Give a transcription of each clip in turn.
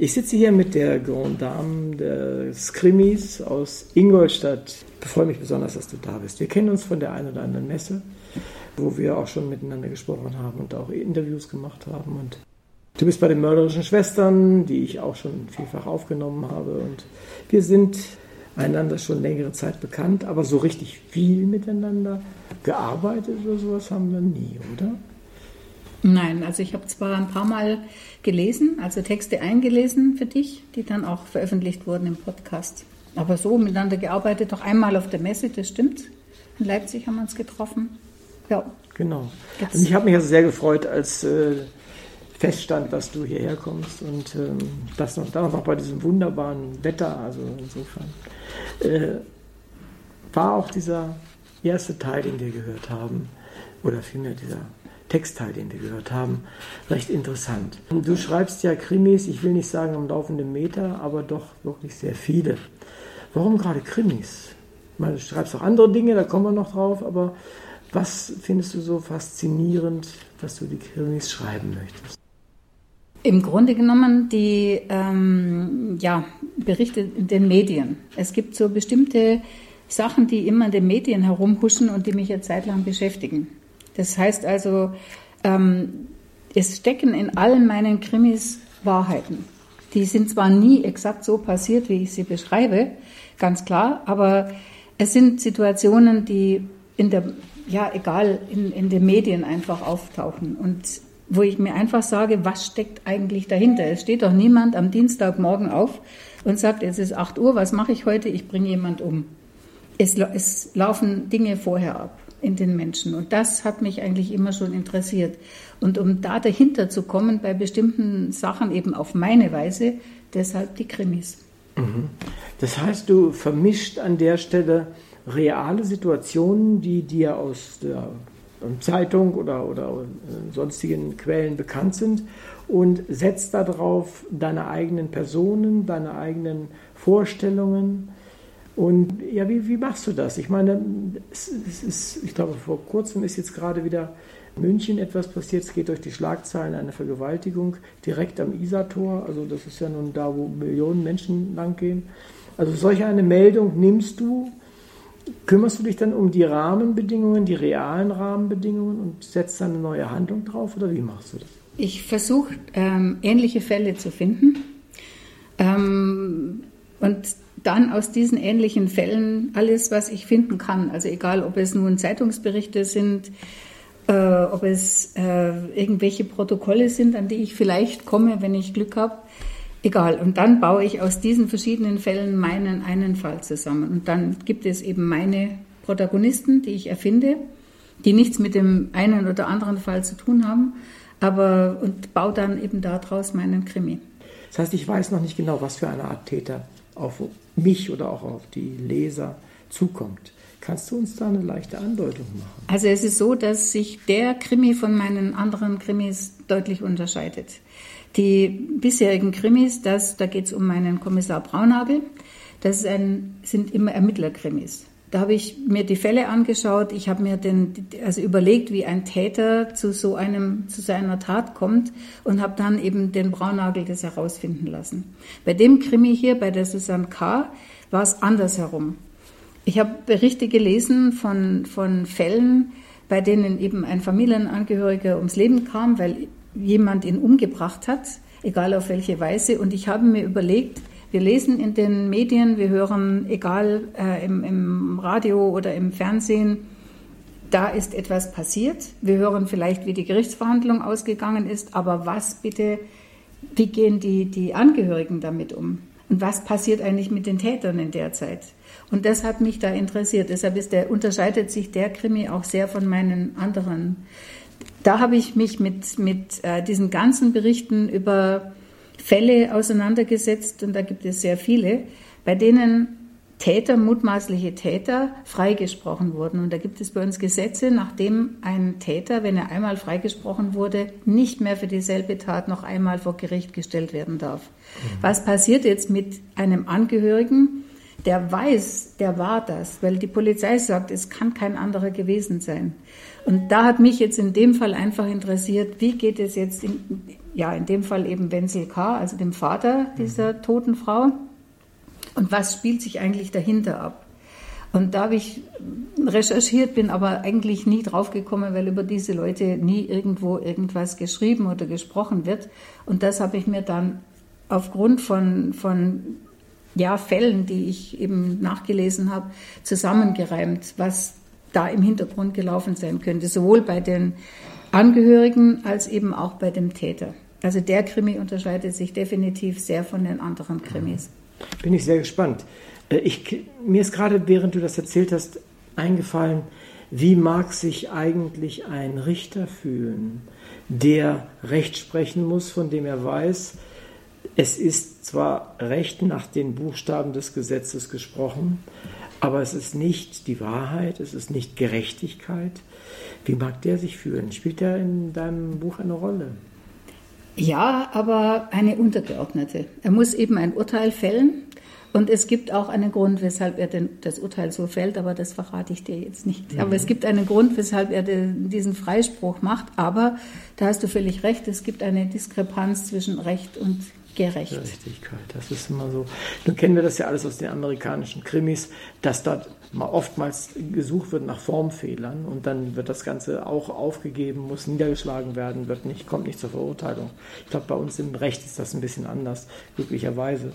Ich sitze hier mit der Grande Dame des Krimis aus Ingolstadt. Ich freue mich besonders, dass du da bist. Wir kennen uns von der einen oder anderen Messe, wo wir auch schon miteinander gesprochen haben und auch Interviews gemacht haben. Und du bist bei den Mörderischen Schwestern, die ich auch schon vielfach aufgenommen habe. Und wir sind einander schon längere Zeit bekannt, aber so richtig viel miteinander gearbeitet oder sowas haben wir nie, oder? Nein, also ich habe zwar ein paar Mal gelesen, also Texte eingelesen für dich, die dann auch veröffentlicht wurden im Podcast. Aber so miteinander gearbeitet, noch einmal auf der Messe, das stimmt. In Leipzig haben wir uns getroffen. Ja. Genau. Und ich habe mich also sehr gefreut, als feststand, dass du hierher kommst und das noch bei diesem wunderbaren Wetter, also insofern war auch dieser erste Teil, den wir gehört haben, oder vielmehr dieser Textteil, den wir gehört haben, recht interessant. Du schreibst ja Krimis, ich will nicht sagen am laufenden Meter, aber doch wirklich sehr viele. Warum gerade Krimis? Ich meine, du schreibst auch andere Dinge, da kommen wir noch drauf, aber was findest du so faszinierend, dass du die Krimis schreiben möchtest? Im Grunde genommen die Berichte in den Medien. Es gibt so bestimmte Sachen, die immer in den Medien herumhuschen und die mich eine Zeit lang beschäftigen. Das heißt also, es stecken in allen meinen Krimis Wahrheiten. Die sind zwar nie exakt so passiert, wie ich sie beschreibe, ganz klar, aber es sind Situationen, die in den Medien einfach auftauchen und wo ich mir einfach sage, was steckt eigentlich dahinter? Es steht doch niemand am Dienstagmorgen auf und sagt, es ist 8 Uhr, was mache ich heute? Ich bringe jemand um. Es laufen Dinge vorher ab in den Menschen. Und das hat mich eigentlich immer schon interessiert. Und um da dahinter zu kommen, bei bestimmten Sachen eben auf meine Weise, deshalb die Krimis. Das heißt, du vermischt an der Stelle reale Situationen, die dir aus der Zeitung oder sonstigen Quellen bekannt sind und setzt darauf deine eigenen Personen, deine eigenen Vorstellungen. Und ja, wie machst du das? Ich meine, ich glaube, vor kurzem ist jetzt gerade wieder in München etwas passiert. Es geht durch die Schlagzeilen eine Vergewaltigung direkt am Isartor. Also das ist ja nun da, wo Millionen Menschen lang gehen. Also solch eine Meldung nimmst du, kümmerst du dich dann um die Rahmenbedingungen, die realen Rahmenbedingungen und setzt dann eine neue Handlung drauf? Oder wie machst du das? Ich versuche, ähnliche Fälle zu finden und dann aus diesen ähnlichen Fällen alles, was ich finden kann. Also egal, ob es nun Zeitungsberichte sind, ob es irgendwelche Protokolle sind, an die ich vielleicht komme, wenn ich Glück habe. Egal. Und dann baue ich aus diesen verschiedenen Fällen meinen einen Fall zusammen. Und dann gibt es eben meine Protagonisten, die ich erfinde, die nichts mit dem einen oder anderen Fall zu tun haben, und baue dann eben daraus meinen Krimi. Das heißt, ich weiß noch nicht genau, was für eine Art Täter auf mich oder auch auf die Leser zukommt. Kannst du uns da eine leichte Andeutung machen? Also es ist so, dass sich der Krimi von meinen anderen Krimis deutlich unterscheidet. Die bisherigen Krimis, da geht es um meinen Kommissar Braunagel, sind immer Ermittlerkrimis. Da habe ich mir die Fälle angeschaut, ich habe mir überlegt, wie ein Täter zu seiner Tat kommt und habe dann eben den Braunagel das herausfinden lassen. Bei dem Krimi hier, bei der Susanne K., war es andersherum. Ich habe Berichte gelesen von Fällen, bei denen eben ein Familienangehöriger ums Leben kam, weil jemand ihn umgebracht hat, egal auf welche Weise. Und ich habe mir überlegt, wir lesen in den Medien, wir hören, egal im Radio oder im Fernsehen, da ist etwas passiert. Wir hören vielleicht, wie die Gerichtsverhandlung ausgegangen ist, aber wie gehen die Angehörigen damit um? Und was passiert eigentlich mit den Tätern in der Zeit? Und das hat mich da interessiert. Deshalb unterscheidet sich der Krimi auch sehr von meinen anderen. Da habe ich mich mit diesen ganzen Berichten über Fälle auseinandergesetzt, und da gibt es sehr viele, bei denen mutmaßliche Täter freigesprochen wurden. Und da gibt es bei uns Gesetze, nachdem ein Täter, wenn er einmal freigesprochen wurde, nicht mehr für dieselbe Tat noch einmal vor Gericht gestellt werden darf. Was passiert jetzt mit einem Angehörigen, der weiß, der war das, weil die Polizei sagt, es kann kein anderer gewesen sein. Und da hat mich jetzt in dem Fall einfach interessiert, wie geht es jetzt in dem Fall eben Wenzel K., also dem Vater dieser toten Frau. Und was spielt sich eigentlich dahinter ab? Und da habe ich recherchiert, bin aber eigentlich nie drauf gekommen, weil über diese Leute nie irgendwo irgendwas geschrieben oder gesprochen wird. Und das habe ich mir dann aufgrund von Fällen, die ich eben nachgelesen habe, zusammengereimt, was da im Hintergrund gelaufen sein könnte, sowohl bei den Angehörigen als eben auch bei dem Täter. Also der Krimi unterscheidet sich definitiv sehr von den anderen Krimis. Bin ich sehr gespannt. Mir ist gerade, während du das erzählt hast, eingefallen, wie mag sich eigentlich ein Richter fühlen, der Recht sprechen muss, von dem er weiß, es ist zwar Recht nach den Buchstaben des Gesetzes gesprochen, aber es ist nicht die Wahrheit, es ist nicht Gerechtigkeit. Wie mag der sich fühlen? Spielt der in deinem Buch eine Rolle? Ja, aber eine untergeordnete. Er muss eben ein Urteil fällen und es gibt auch einen Grund, weshalb er das Urteil so fällt, aber das verrate ich dir jetzt nicht. Aber es gibt einen Grund, weshalb er diesen Freispruch macht, aber da hast du völlig recht, es gibt eine Diskrepanz zwischen Recht und Gerechtigkeit, das ist immer so. Nun kennen wir das ja alles aus den amerikanischen Krimis, dass dort mal oftmals gesucht wird nach Formfehlern und dann wird das Ganze auch aufgegeben, muss niedergeschlagen werden, kommt nicht zur Verurteilung. Ich glaube, bei uns im Recht ist das ein bisschen anders, glücklicherweise.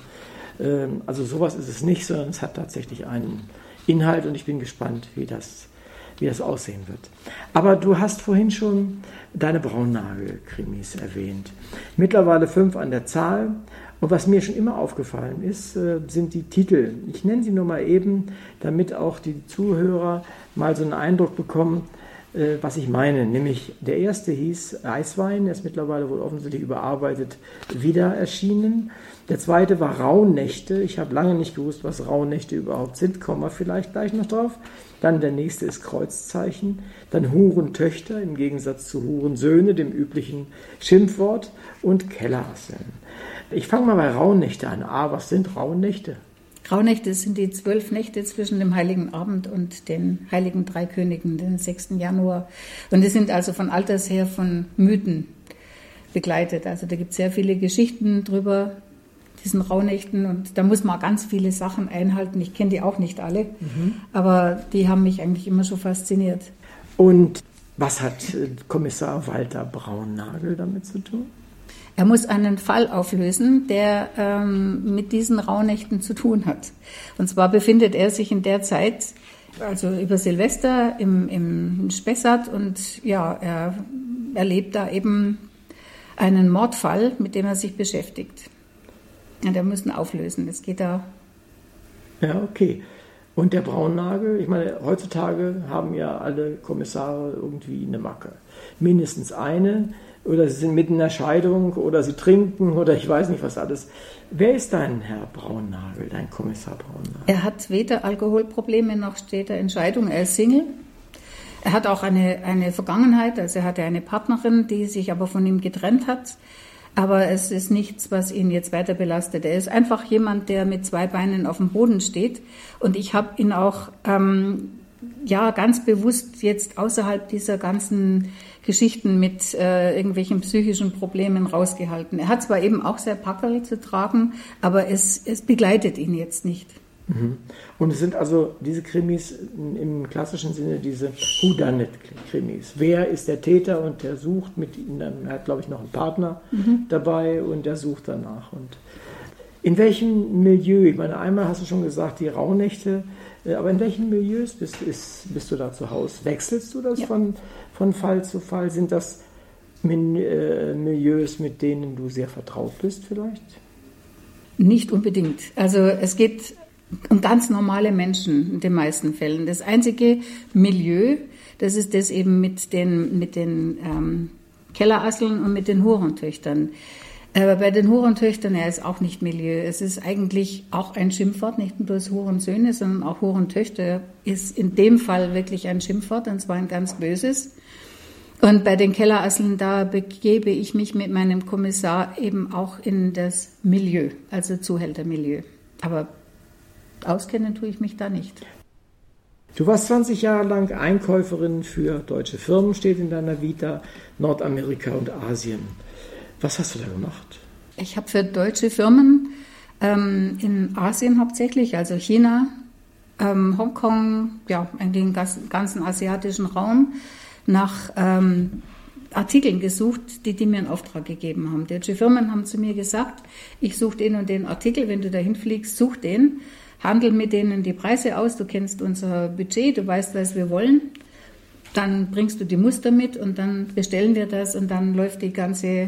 Also sowas ist es nicht, sondern es hat tatsächlich einen Inhalt und ich bin gespannt, wie das aussehen wird. Aber du hast vorhin schon deine Braunagel-Krimis erwähnt. Mittlerweile 5 an der Zahl. Und was mir schon immer aufgefallen ist, sind die Titel. Ich nenne sie nur mal eben, damit auch die Zuhörer mal so einen Eindruck bekommen, was ich meine. Nämlich der erste hieß Eiswein, der ist mittlerweile wohl offensichtlich überarbeitet wieder erschienen. Der zweite war Rauhnächte. Ich habe lange nicht gewusst, was Rauhnächte überhaupt sind. Kommen wir vielleicht gleich noch drauf. Dann der nächste ist Kreuzzeichen. Dann Hurentöchter im Gegensatz zu Hurensöhne, dem üblichen Schimpfwort. Und Kellerasseln. Ich fange mal bei Rauhnächte an. Was sind Rauhnächte? Rauhnächte sind die 12 Nächte zwischen dem Heiligen Abend und den Heiligen Drei Königen, den 6. Januar. Und die sind also von alters her von Mythen begleitet. Also da gibt es sehr viele Geschichten drüber, diesen Rauhnächten. Und da muss man ganz viele Sachen einhalten. Ich kenne die auch nicht alle, aber die haben mich eigentlich immer schon fasziniert. Und was hat Kommissar Walter Braunagel damit zu tun? Er muss einen Fall auflösen, der mit diesen Rauhnächten zu tun hat. Und zwar befindet er sich in der Zeit, also über Silvester im Spessart und er erlebt da eben einen Mordfall, mit dem er sich beschäftigt. Und er muss ihn auflösen. Das geht da. Ja, okay. Und der Braunagel, ich meine, heutzutage haben ja alle Kommissare irgendwie eine Macke. Mindestens eine. Oder sie sind mitten in der Scheidung oder sie trinken oder ich weiß nicht was alles. Wer ist dein Herr Braunagel, dein Kommissar Braunagel? Er hat weder Alkoholprobleme noch steht er in Scheidung. Er ist Single. Er hat auch eine Vergangenheit, also er hatte eine Partnerin, die sich aber von ihm getrennt hat. Aber es ist nichts, was ihn jetzt weiter belastet. Er ist einfach jemand, der mit 2 Beinen auf dem Boden steht. Und ich habe ihn auch ganz bewusst jetzt außerhalb dieser ganzen Geschichten mit irgendwelchen psychischen Problemen rausgehalten. Er hat zwar eben auch sehr Packerl zu tragen, aber es begleitet ihn jetzt nicht. Und es sind also diese Krimis im klassischen Sinne diese Whodunit-Krimis. Wer ist der Täter und der sucht mit ihm, er hat glaube ich noch einen Partner dabei und der sucht danach. Und in welchem Milieu, ich meine einmal hast du schon gesagt, die Rauhnächte, aber in welchen Milieus bist du da zu Hause? Wechselst du das von Fall zu Fall? Sind das Milieus, mit denen du sehr vertraut bist vielleicht? Nicht unbedingt. Also es geht um ganz normale Menschen in den meisten Fällen. Das einzige Milieu, das ist das eben mit den Kellerasseln und mit den Hurentöchtern. Aber bei den Hurentöchtern, ist auch nicht Milieu. Es ist eigentlich auch ein Schimpfwort, nicht nur das Hurensöhne, sondern auch Hurentöchter ist in dem Fall wirklich ein Schimpfwort, und zwar ein ganz böses. Und bei den Kellerasseln, da begebe ich mich mit meinem Kommissar eben auch in das Milieu, also Zuhältermilieu. Aber auskennen tue ich mich da nicht. Du warst 20 Jahre lang Einkäuferin für deutsche Firmen, steht in deiner Vita, Nordamerika und Asien. Was hast du da gemacht? Ich habe für deutsche Firmen in Asien hauptsächlich, also China, Hongkong, ja, eigentlich den ganzen asiatischen Raum, nach Artikeln gesucht, die mir einen Auftrag gegeben haben. Deutsche Firmen haben zu mir gesagt, ich suche den und den Artikel, wenn du dahin fliegst, such den, handel mit denen die Preise aus, du kennst unser Budget, du weißt, was wir wollen, dann bringst du die Muster mit und dann bestellen wir das und dann läuft der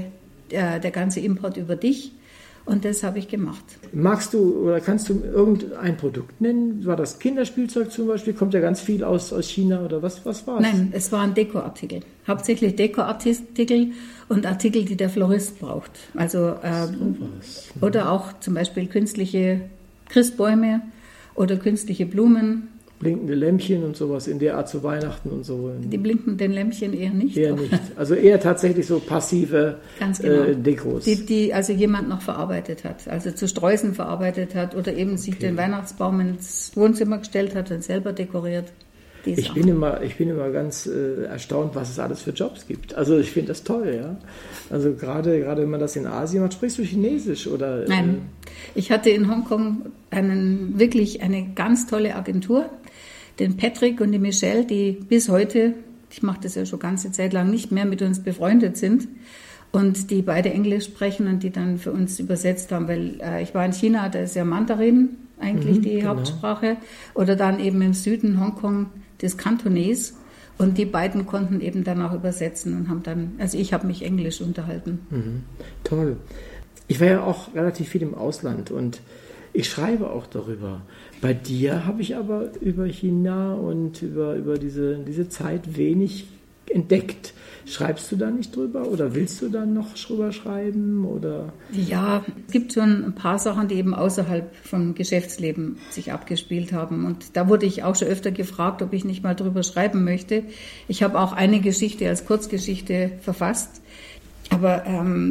ganze Import über dich. Und das habe ich gemacht. Magst du oder kannst du irgendein Produkt nennen? War das Kinderspielzeug zum Beispiel? Kommt ja ganz viel aus China oder was war es? Nein, es waren Dekoartikel. Hauptsächlich Dekoartikel und Artikel, die der Florist braucht. Also oder auch zum Beispiel künstliche Christbäume oder künstliche Blumen. Blinkende Lämpchen und sowas in der Art zu Weihnachten und so. Die blinkenden Lämpchen eher nicht. Eher nicht. Also eher tatsächlich so passive Dekos. Die also jemand noch verarbeitet hat. Also zu Sträußen verarbeitet hat oder eben sich den Weihnachtsbaum ins Wohnzimmer gestellt hat und selber dekoriert. Ich bin immer ganz erstaunt, was es alles für Jobs gibt. Also ich finde das toll, ja. Also gerade wenn man das in Asien macht, sprichst du Chinesisch oder? Nein, ich hatte in Hongkong wirklich eine ganz tolle Agentur, den Patrick und die Michelle, die bis heute, ich mache das ja schon ganze Zeit lang nicht mehr, mit uns befreundet sind und die beide Englisch sprechen und die dann für uns übersetzt haben, weil ich war in China, da ist ja Mandarin eigentlich die Hauptsprache oder dann eben im Süden Hongkong das Kantonese und die beiden konnten eben dann auch übersetzen und haben dann, also ich habe mich Englisch unterhalten. Mhm. Toll. Ich war ja auch relativ viel im Ausland und ich schreibe auch darüber. Bei dir habe ich aber über China und über diese Zeit wenig entdeckt. Schreibst du da nicht drüber oder willst du dann noch drüber schreiben? Oder? Ja, es gibt schon ein paar Sachen, die eben außerhalb vom Geschäftsleben sich abgespielt haben. Und da wurde ich auch schon öfter gefragt, ob ich nicht mal drüber schreiben möchte. Ich habe auch eine Geschichte als Kurzgeschichte verfasst. Aber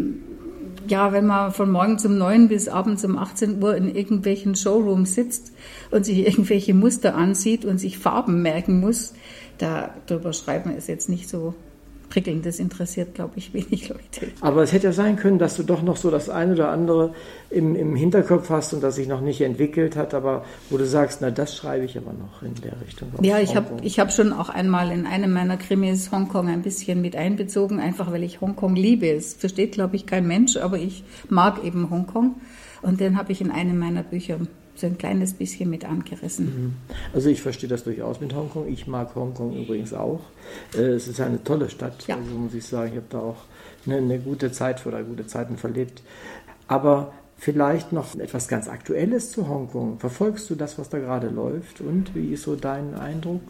wenn man von morgens um 9 bis abends um 18 Uhr in irgendwelchen Showrooms sitzt und sich irgendwelche Muster ansieht und sich Farben merken muss, darüber schreiben ist jetzt nicht so prickelnd. Das interessiert, glaube ich, wenig Leute. Aber es hätte ja sein können, dass du doch noch so das eine oder andere im Hinterkopf hast und das sich noch nicht entwickelt hat, aber wo du sagst, na, das schreibe ich aber noch in der Richtung. Ja, ich hab schon auch einmal in einem meiner Krimis Hongkong ein bisschen mit einbezogen, einfach weil ich Hongkong liebe. Es versteht, glaube ich, kein Mensch, aber ich mag eben Hongkong. Und den habe ich in einem meiner Bücher so ein kleines bisschen mit angerissen. Also ich verstehe das durchaus mit Hongkong. Ich mag Hongkong übrigens auch. Es ist eine tolle Stadt, also muss ich sagen. Ich habe da auch eine gute Zeit oder gute Zeiten verlebt. Aber vielleicht noch etwas ganz Aktuelles zu Hongkong. Verfolgst du das, was da gerade läuft? Und wie ist so dein Eindruck?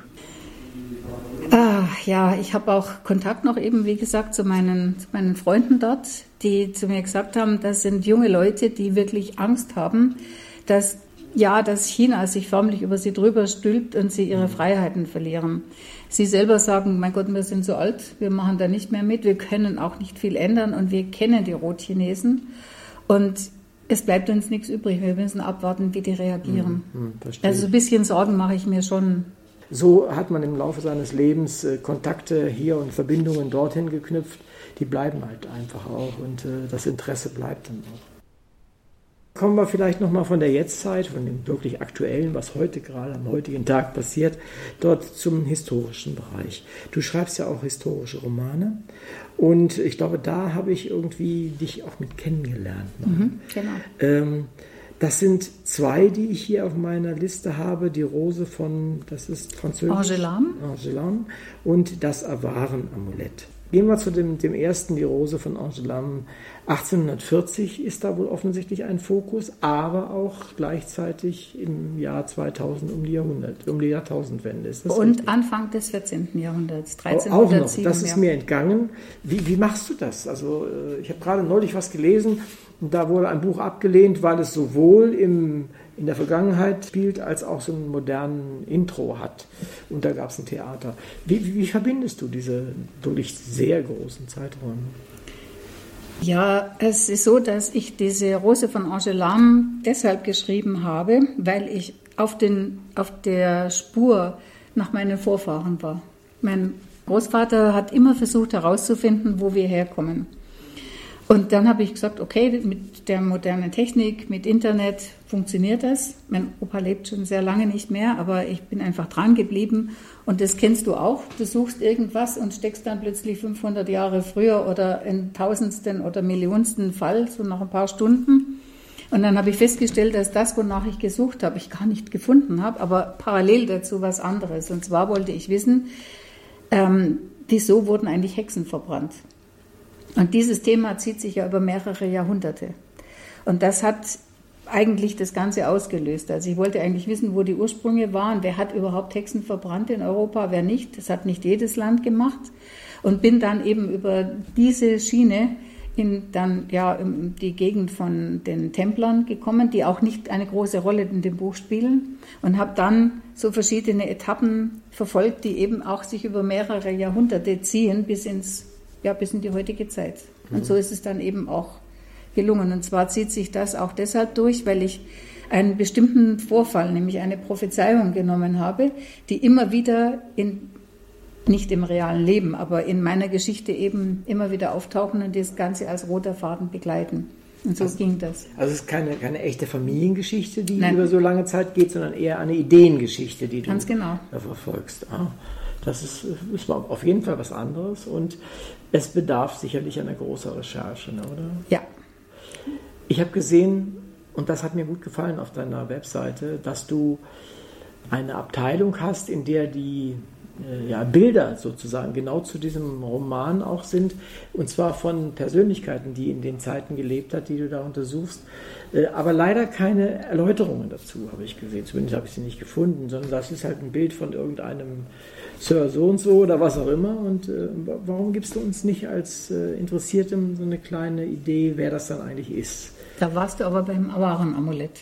Ja, ich habe auch Kontakt noch eben, wie gesagt, zu meinen Freunden dort, die zu mir gesagt haben, das sind junge Leute, die wirklich Angst haben, dass China sich förmlich über sie drüber stülpt und sie ihre Freiheiten verlieren. Sie selber sagen, mein Gott, wir sind so alt, wir machen da nicht mehr mit, wir können auch nicht viel ändern und wir kennen die Rotchinesen und es bleibt uns nichts übrig, wir müssen abwarten, wie die reagieren. Also ein bisschen Sorgen mache ich mir schon. So hat man im Laufe seines Lebens Kontakte hier und Verbindungen dorthin geknüpft, die bleiben halt einfach auch und das Interesse bleibt dann auch. Kommen wir vielleicht nochmal von der Jetztzeit, von dem wirklich Aktuellen, was heute gerade am heutigen Tag passiert, dort zum historischen Bereich. Du schreibst ja auch historische Romane und ich glaube, da habe ich irgendwie dich auch mit kennengelernt. Genau. Das sind 2, die ich hier auf meiner Liste habe. Die Rose von, das ist französisch. Angoulême und das Awaren-Amulett. Gehen wir zu dem ersten, die Rose von Angoulême. 1840 ist da wohl offensichtlich ein Fokus, aber auch gleichzeitig im Jahr 2000 um die Jahrtausendwende. Ist das und richtig? Anfang des 14. Jahrhunderts, 1307. Auch noch, das ist mir entgangen. Wie machst du das? Also ich habe gerade neulich was gelesen und da wurde ein Buch abgelehnt, weil es sowohl in der Vergangenheit spielt, als auch so einen modernen Intro hat. Und da gab es ein Theater. Wie verbindest du diese wirklich sehr großen Zeiträume? Ja, es ist so, dass ich diese Rose von Angoulême deshalb geschrieben habe, weil ich auf der Spur nach meinen Vorfahren war. Mein Großvater hat immer versucht herauszufinden, wo wir herkommen. Und dann habe ich gesagt, okay, mit der modernen Technik, mit Internet funktioniert das. Mein Opa lebt schon sehr lange nicht mehr, aber ich bin einfach dran geblieben. Und das kennst du auch. Du suchst irgendwas und steckst dann plötzlich 500 Jahre früher oder in tausendsten oder millionsten Fall, so nach ein paar Stunden. Und dann habe ich festgestellt, dass das, wonach ich gesucht habe, ich gar nicht gefunden habe, aber parallel dazu was anderes. Und zwar wollte ich wissen, wieso wurden eigentlich Hexen verbrannt? Und dieses Thema zieht sich ja über mehrere Jahrhunderte. Und das hat eigentlich das Ganze ausgelöst. Also ich wollte eigentlich wissen, wo die Ursprünge waren, wer hat überhaupt Hexen verbrannt in Europa, wer nicht. Das hat nicht jedes Land gemacht. Und bin dann eben über diese Schiene in die Gegend von den Templern gekommen, die auch nicht eine große Rolle in dem Buch spielen. Und habe dann so verschiedene Etappen verfolgt, die eben auch sich über mehrere Jahrhunderte ziehen, bis in die heutige Zeit. Und so ist es dann eben auch gelungen. Und zwar zieht sich das auch deshalb durch, weil ich einen bestimmten Vorfall, nämlich eine Prophezeiung genommen habe, die immer wieder nicht im realen Leben, aber in meiner Geschichte eben immer wieder auftauchen und das Ganze als roter Faden begleiten. Und so ging das. Also es ist keine echte Familiengeschichte, die über so lange Zeit geht, sondern eher eine Ideengeschichte, die du verfolgst. Das ist auf jeden Fall was anderes und es bedarf sicherlich einer großen Recherche, oder? Ja. Ich habe gesehen, und das hat mir gut gefallen auf deiner Webseite, dass du eine Abteilung hast, in der die Bilder sozusagen genau zu diesem Roman auch sind, und zwar von Persönlichkeiten, die in den Zeiten gelebt hat, die du da untersuchst, aber leider keine Erläuterungen dazu, habe ich gesehen. Zumindest habe ich sie nicht gefunden, sondern das ist halt ein Bild von irgendeinem Sir so und so oder was auch immer. Und warum gibst du uns nicht als Interessiertem so eine kleine Idee, wer das dann eigentlich ist? Da warst du aber beim Awarenamulett.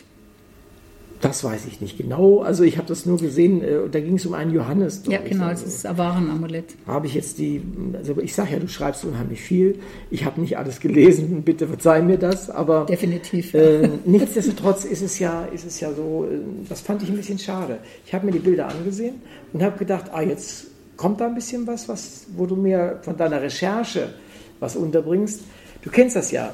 Das weiß ich nicht genau. Also ich habe das nur gesehen, da ging es um einen Johannes. Ja, genau, es ist das Awarenamulett. Habe ich jetzt also ich sage ja, du schreibst unheimlich viel. Ich habe nicht alles gelesen, bitte verzeih mir das. Aber definitiv. Nichtsdestotrotz ist es ja so, das fand ich ein bisschen schade. Ich habe mir die Bilder angesehen und habe gedacht, jetzt kommt da ein bisschen was, wo du mir von deiner Recherche was unterbringst. Du kennst das ja.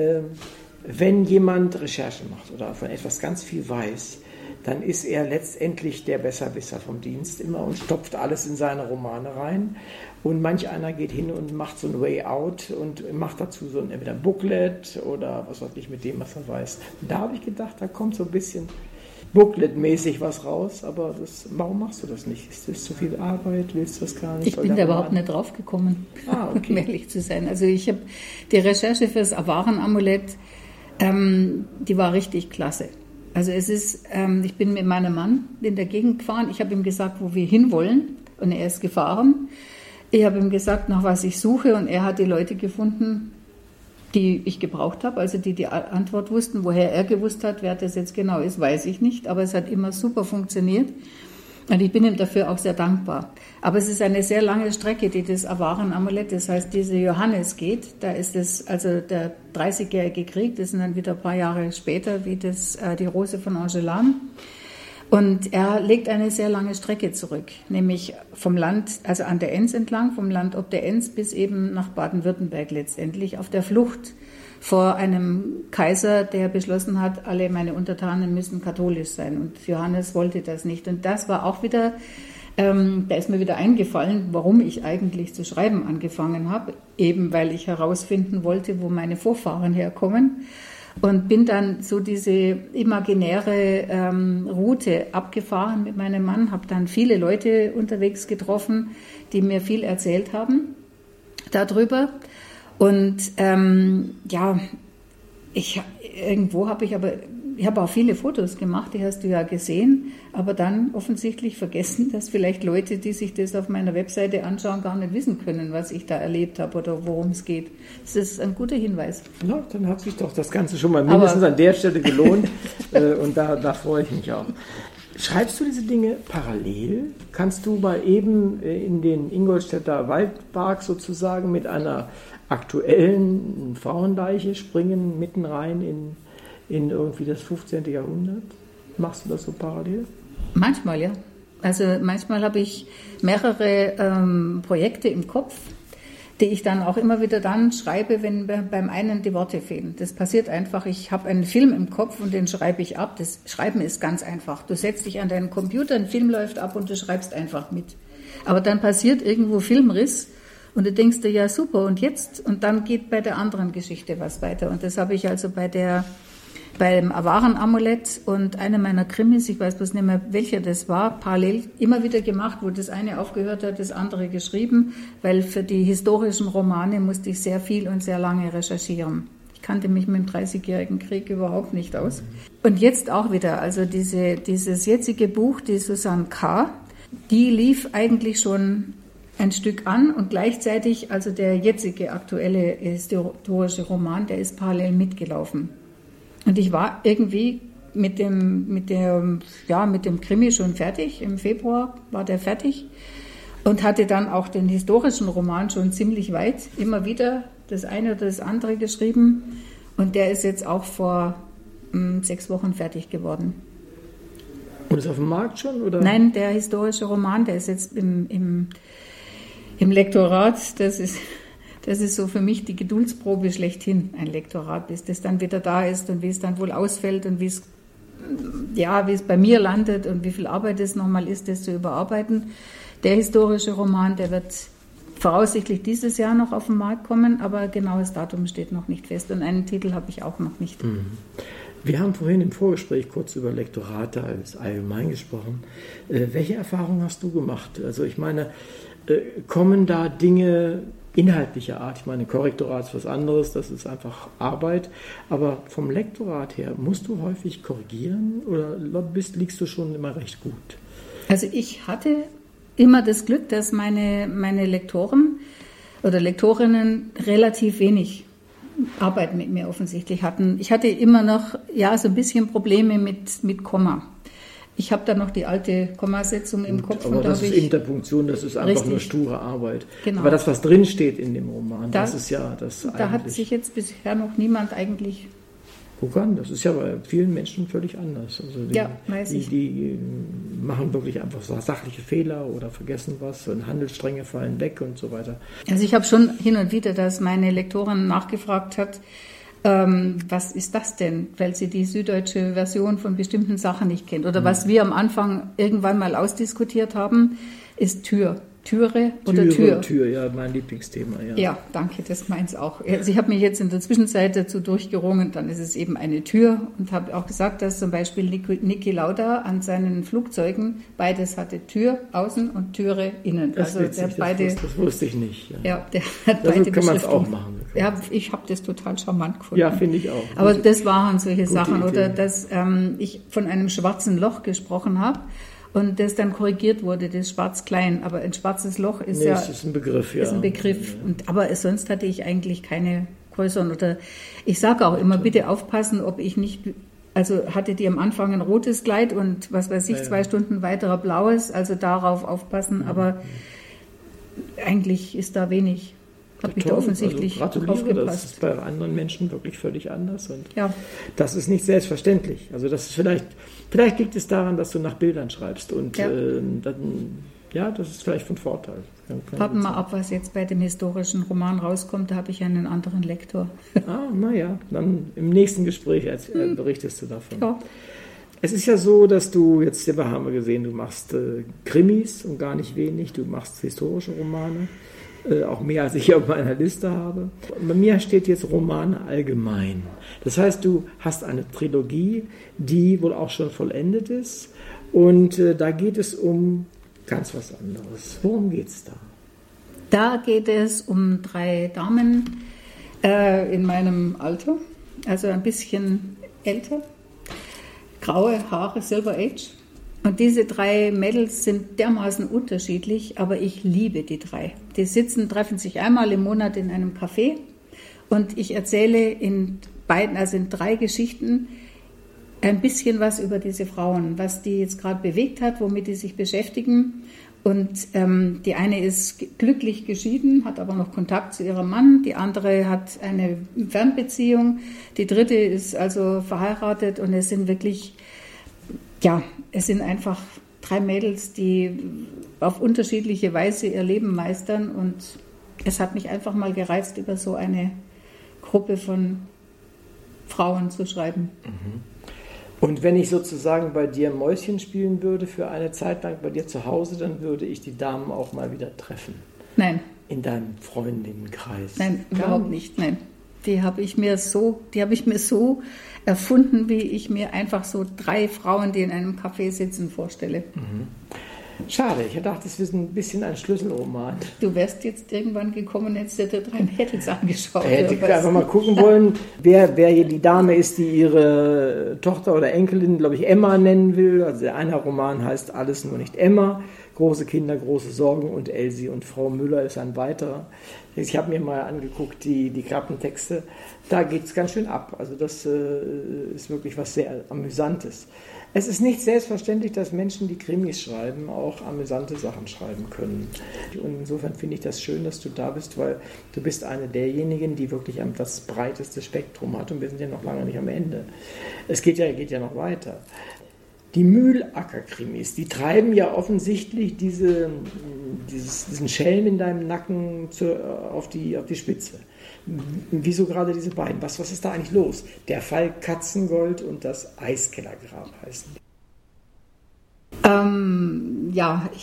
Wenn jemand Recherche macht oder von etwas ganz viel weiß, dann ist er letztendlich der Besserwisser vom Dienst immer und stopft alles in seine Romane rein. Und manch einer geht hin und macht so ein Way Out und macht dazu so entweder ein Booklet oder was weiß ich mit dem, was er weiß. Und da habe ich gedacht, da kommt so ein bisschen Booklet-mäßig was raus, aber warum machst du das nicht? Ist das zu viel Arbeit? Willst du das gar nicht? Ich bin da überhaupt nicht drauf gekommen, um ehrlich zu sein. Also ich habe die Recherche für das Awarenamulett, die war richtig klasse. Also ich bin mit meinem Mann in der Gegend gefahren, ich habe ihm gesagt, wo wir hinwollen und er ist gefahren. Ich habe ihm gesagt, nach was ich suche und er hat die Leute gefunden, die ich gebraucht habe, also die Antwort wussten. Woher er gewusst hat, wer das jetzt genau ist, weiß ich nicht, aber es hat immer super funktioniert. Und ich bin ihm dafür auch sehr dankbar. Aber es ist eine sehr lange Strecke, die das Awarenamulett, das heißt, diese Johannes geht. Da ist es, also der 30-jährige Krieg, das sind dann wieder ein paar Jahre später, wie die Rose von Angoulême. Und er legt eine sehr lange Strecke zurück, nämlich vom Land, also an der Enns entlang, vom Land ob der Enns bis eben nach Baden-Württemberg letztendlich, auf der Flucht vor einem Kaiser, der beschlossen hat, alle meine Untertanen müssen katholisch sein. Und Johannes wollte das nicht. Und das war auch wieder, da ist mir wieder eingefallen, warum ich eigentlich zu schreiben angefangen habe. Eben weil ich herausfinden wollte, wo meine Vorfahren herkommen. Und bin dann so diese imaginäre Route abgefahren mit meinem Mann, habe dann viele Leute unterwegs getroffen, die mir viel erzählt haben darüber. Und ich habe auch viele Fotos gemacht, die hast du ja gesehen, aber dann offensichtlich vergessen, dass vielleicht Leute, die sich das auf meiner Webseite anschauen, gar nicht wissen können, was ich da erlebt habe oder worum es geht. Das ist ein guter Hinweis. Ja, dann hat sich doch das Ganze schon mal mindestens an der Stelle gelohnt und da freue ich mich auch. Schreibst du diese Dinge parallel? Kannst du mal eben in den Ingolstädter Waldpark sozusagen mit einer aktuellen Frauenleiche springen, mitten rein in irgendwie das 15. Jahrhundert? Machst du das so parallel? Manchmal, ja. Also manchmal habe ich mehrere Projekte im Kopf, die ich dann auch immer wieder dann schreibe, wenn beim einen die Worte fehlen. Das passiert einfach. Ich habe einen Film im Kopf und den schreibe ich ab. Das Schreiben ist ganz einfach. Du setzt dich an deinen Computer, ein Film läuft ab und du schreibst einfach mit. Aber dann passiert irgendwo Filmriss und du denkst dir, ja super, und jetzt? Und dann geht bei der anderen Geschichte was weiter. Und das habe ich also beim Awarenamulett und einer meiner Krimis, ich weiß bloß nicht mehr, welcher das war, parallel immer wieder gemacht, wo das eine aufgehört hat, das andere geschrieben, weil für die historischen Romane musste ich sehr viel und sehr lange recherchieren. Ich kannte mich mit dem 30-jährigen Krieg überhaupt nicht aus. Und jetzt auch wieder, also dieses jetzige Buch, die Susanne K., die lief eigentlich schon ein Stück an und gleichzeitig, also der jetzige aktuelle historische Roman, der ist parallel mitgelaufen. Und ich war irgendwie mit dem Krimi schon fertig. Im Februar war der fertig und hatte dann auch den historischen Roman schon ziemlich weit, immer wieder das eine oder das andere geschrieben. Und der ist jetzt auch vor 6 Wochen fertig geworden. Und ist auf dem Markt schon? Oder? Nein, der historische Roman, der ist jetzt im Lektorat. Das ist so für mich die Geduldsprobe schlechthin, ein Lektorat, bis das dann wieder da ist und wie es dann wohl ausfällt und wie es bei mir landet und wie viel Arbeit es nochmal ist, das zu überarbeiten. Der historische Roman, der wird voraussichtlich dieses Jahr noch auf den Markt kommen, aber genaues Datum steht noch nicht fest und einen Titel habe ich auch noch nicht. Wir haben vorhin im Vorgespräch kurz über Lektorate als allgemein gesprochen. Welche Erfahrungen hast du gemacht? Also ich meine, kommen da Dinge inhaltlicher Art, ich meine, Korrektorat ist was anderes, das ist einfach Arbeit, aber vom Lektorat her, musst du häufig korrigieren oder liegst du schon immer recht gut? Also ich hatte immer das Glück, dass meine Lektoren oder Lektorinnen relativ wenig Arbeit mit mir offensichtlich hatten. Ich hatte immer noch so ein bisschen Probleme mit Komma. Ich habe da noch die alte Kommasetzung im Kopf. Aber das ist Interpunktion, das ist einfach nur sture Arbeit. Genau. Aber das, was drin steht in dem Roman, das ist ja das eigentlich. Da hat sich jetzt bisher noch niemand eigentlich... Guck an, das ist ja bei vielen Menschen völlig anders. Also die machen wirklich einfach so sachliche Fehler oder vergessen was und Handelsstränge fallen weg und so weiter. Also ich habe schon hin und wieder, dass meine Lektorin nachgefragt hat, was ist das denn, weil sie die süddeutsche Version von bestimmten Sachen nicht kennt. Oder was wir am Anfang irgendwann mal ausdiskutiert haben, ist Türe oder Tür. Tür, ja, mein Lieblingsthema. Ja, danke, das meins auch. Also ich habe mich jetzt in der Zwischenzeit dazu durchgerungen, dann ist es eben eine Tür und habe auch gesagt, dass zum Beispiel Niki Lauda an seinen Flugzeugen beides hatte, Tür außen und Türe innen. Das also witzig, das wusste ich nicht. Ja, der hat beide kann man es auch machen. Ja, ich habe das total charmant gefunden. Ja, finde ich auch. Aber das waren solche Sachen. Idee. Oder dass ich von einem schwarzen Loch gesprochen habe. Und das dann korrigiert wurde, das schwarz-klein. Aber ein schwarzes Loch ist das ist ein Begriff, ja. Ist ein Begriff. Ja. Aber sonst hatte ich eigentlich keine größeren. Oder ich sage auch immer, bitte aufpassen, ob ich nicht, also hatte die am Anfang ein rotes Kleid und was weiß ich, 2 Stunden weiterer blaues, also darauf aufpassen. Aber eigentlich ist da wenig. Habe ich da offensichtlich drauf gepasst. Das ist bei anderen Menschen wirklich völlig anders. Und das ist nicht selbstverständlich. Also das ist vielleicht liegt es daran, dass du nach Bildern schreibst. Und das ist vielleicht von Vorteil. Warten wir mal ab, was jetzt bei dem historischen Roman rauskommt. Da habe ich einen anderen Lektor. Dann im nächsten Gespräch berichtest du davon. Ja. Es ist ja so, dass du, jetzt haben wir gesehen, du machst Krimis und gar nicht wenig. Du machst historische Romane. Auch mehr, als ich auf meiner Liste habe. Bei mir steht jetzt Romane allgemein. Das heißt, du hast eine Trilogie, die wohl auch schon vollendet ist. Und da geht es um ganz was anderes. Worum geht es da? Da geht es um 3 Damen in meinem Alter, also ein bisschen älter, graue Haare, Silver Age. Und diese 3 Mädels sind dermaßen unterschiedlich, aber ich liebe die 3. Die treffen sich einmal im Monat in einem Café und ich erzähle in 3 Geschichten ein bisschen was über diese Frauen, was die jetzt gerade bewegt hat, womit die sich beschäftigen. Und die eine ist glücklich geschieden, hat aber noch Kontakt zu ihrem Mann. Die andere hat eine Fernbeziehung. Die dritte ist also verheiratet und es sind wirklich... Ja, es sind einfach 3 Mädels, die auf unterschiedliche Weise ihr Leben meistern und es hat mich einfach mal gereizt, über so eine Gruppe von Frauen zu schreiben. Und wenn ich sozusagen bei dir Mäuschen spielen würde für eine Zeit lang bei dir zu Hause, dann würde ich die Damen auch mal wieder treffen? Nein. In deinem Freundinnenkreis? Nein, überhaupt nicht, nein. Die habe ich mir so erfunden, wie ich mir einfach so 3 Frauen, die in einem Café sitzen, vorstelle. Schade, ich dachte, das ist ein bisschen ein Schlüsselroman. Du wärst jetzt irgendwann gekommen, hättest dir 3 Mädels angeschaut. Hätte ich einfach mal gucken wollen, wer hier die Dame ist, die ihre Tochter oder Enkelin, glaube ich, Emma nennen will. Also der eine Roman heißt Alles nur nicht Emma. Große Kinder, große Sorgen und Elsie und Frau Müller ist ein weiterer. Ich habe mir mal angeguckt, die Klappentexte. Da geht es ganz schön ab. Also das ist wirklich was sehr Amüsantes. Es ist nicht selbstverständlich, dass Menschen, die Krimis schreiben, auch amüsante Sachen schreiben können. Und insofern finde ich das schön, dass du da bist, weil du bist eine derjenigen, die wirklich das breiteste Spektrum hat. Und wir sind ja noch lange nicht am Ende. Es geht ja noch weiter. Die Mühlacker-Krimis, die treiben ja offensichtlich diesen Schelm in deinem Nacken auf die Spitze. Wieso gerade diese beiden? Was ist da eigentlich los? Der Fall Katzengold und das Eiskellergrab heißen die.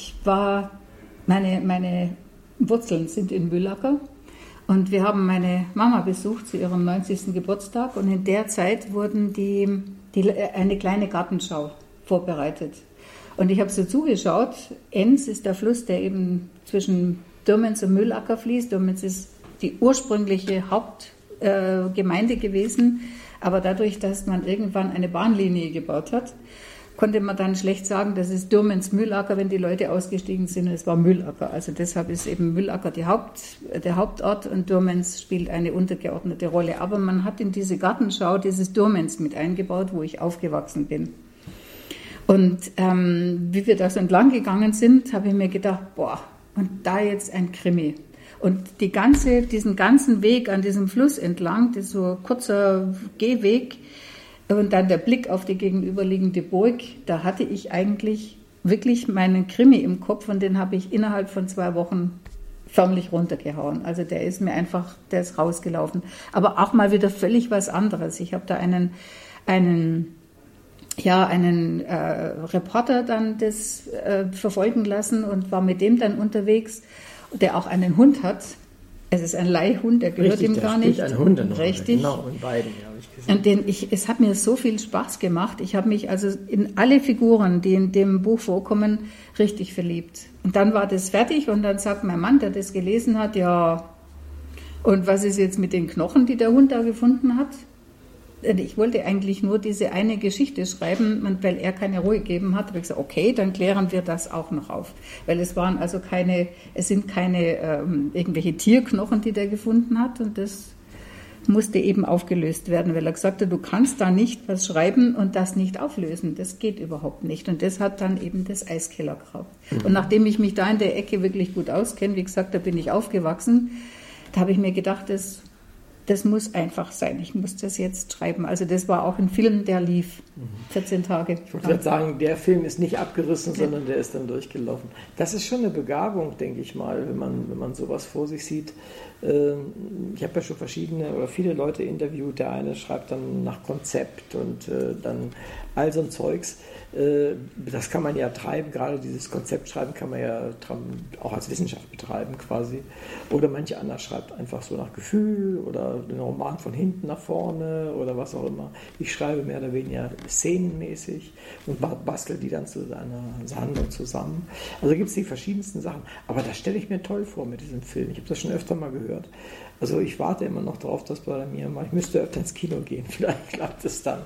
Meine Wurzeln sind in Mühlacker und wir haben meine Mama besucht zu ihrem 90. Geburtstag und in der Zeit wurden eine kleine Gartenschau vorbereitet. Und ich habe so zugeschaut. Enns ist der Fluss, der eben zwischen Dürmenz und Mühlacker fließt. Dürmenz ist die ursprüngliche Hauptgemeinde gewesen, aber dadurch, dass man irgendwann eine Bahnlinie gebaut hat, konnte man dann schlecht sagen, das ist Dürmenz-Mühlacker, wenn die Leute ausgestiegen sind und es war Mühlacker. Also deshalb ist eben Mühlacker der Hauptort und Dürmenz spielt eine untergeordnete Rolle. Aber man hat in diese Gartenschau dieses Dürmenz mit eingebaut, wo ich aufgewachsen bin. Und wie wir da so entlang gegangen sind, habe ich mir gedacht, und da jetzt ein Krimi. Und diesen ganzen Weg an diesem Fluss entlang, das ist so ein kurzer Gehweg, und dann der Blick auf die gegenüberliegende Burg, da hatte ich eigentlich wirklich meinen Krimi im Kopf und den habe ich innerhalb von 2 Wochen förmlich runtergehauen. Also der ist rausgelaufen. Aber auch mal wieder völlig was anderes. Ich habe da einen Reporter dann das verfolgen lassen und war mit dem dann unterwegs, der auch einen Hund hat. Es ist ein Leihhund, der gehört ihm gar nicht. Ein Hund in Richtig. Genau, in beiden, habe ich gesehen. Und es hat mir so viel Spaß gemacht. Ich habe mich also in alle Figuren, die in dem Buch vorkommen, richtig verliebt. Und dann war das fertig und dann sagt mein Mann, der das gelesen hat, ja, und was ist jetzt mit den Knochen, die der Hund da gefunden hat? Ich wollte eigentlich nur diese eine Geschichte schreiben und weil er keine Ruhe gegeben hat, habe ich gesagt, okay, dann klären wir das auch noch auf. Weil es sind keine irgendwelche Tierknochen, die der gefunden hat und das musste eben aufgelöst werden, weil er gesagt hat, du kannst da nicht was schreiben und das nicht auflösen. Das geht überhaupt nicht. Und das hat dann eben das Eiskellergrab. Und nachdem ich mich da in der Ecke wirklich gut auskenne, wie gesagt, da bin ich aufgewachsen, da habe ich mir gedacht, das muss einfach sein. Ich muss das jetzt schreiben. Also das war auch ein Film, der lief 14 Tage. Ich wollte gerade sagen, der Film ist nicht abgerissen, sondern der ist dann durchgelaufen. Das ist schon eine Begabung, denke ich mal, wenn man sowas vor sich sieht. Ich habe ja schon viele Leute interviewt. Der eine schreibt dann nach Konzept und dann all so ein Zeugs. Das kann man ja treiben, gerade dieses Konzeptschreiben kann man ja auch als Wissenschaft betreiben quasi. Oder manche andere schreibt einfach so nach Gefühl oder den Roman von hinten nach vorne oder was auch immer. Ich schreibe mehr oder weniger szenenmäßig und bastel die dann zu einer Handlung zusammen. Also gibt es die verschiedensten Sachen. Aber das stelle ich mir toll vor mit diesem Film. Ich habe das schon öfter mal gehört. Also ich warte immer noch darauf, dass bei mir mal, ich müsste öfter ins Kino gehen, vielleicht klappt es dann.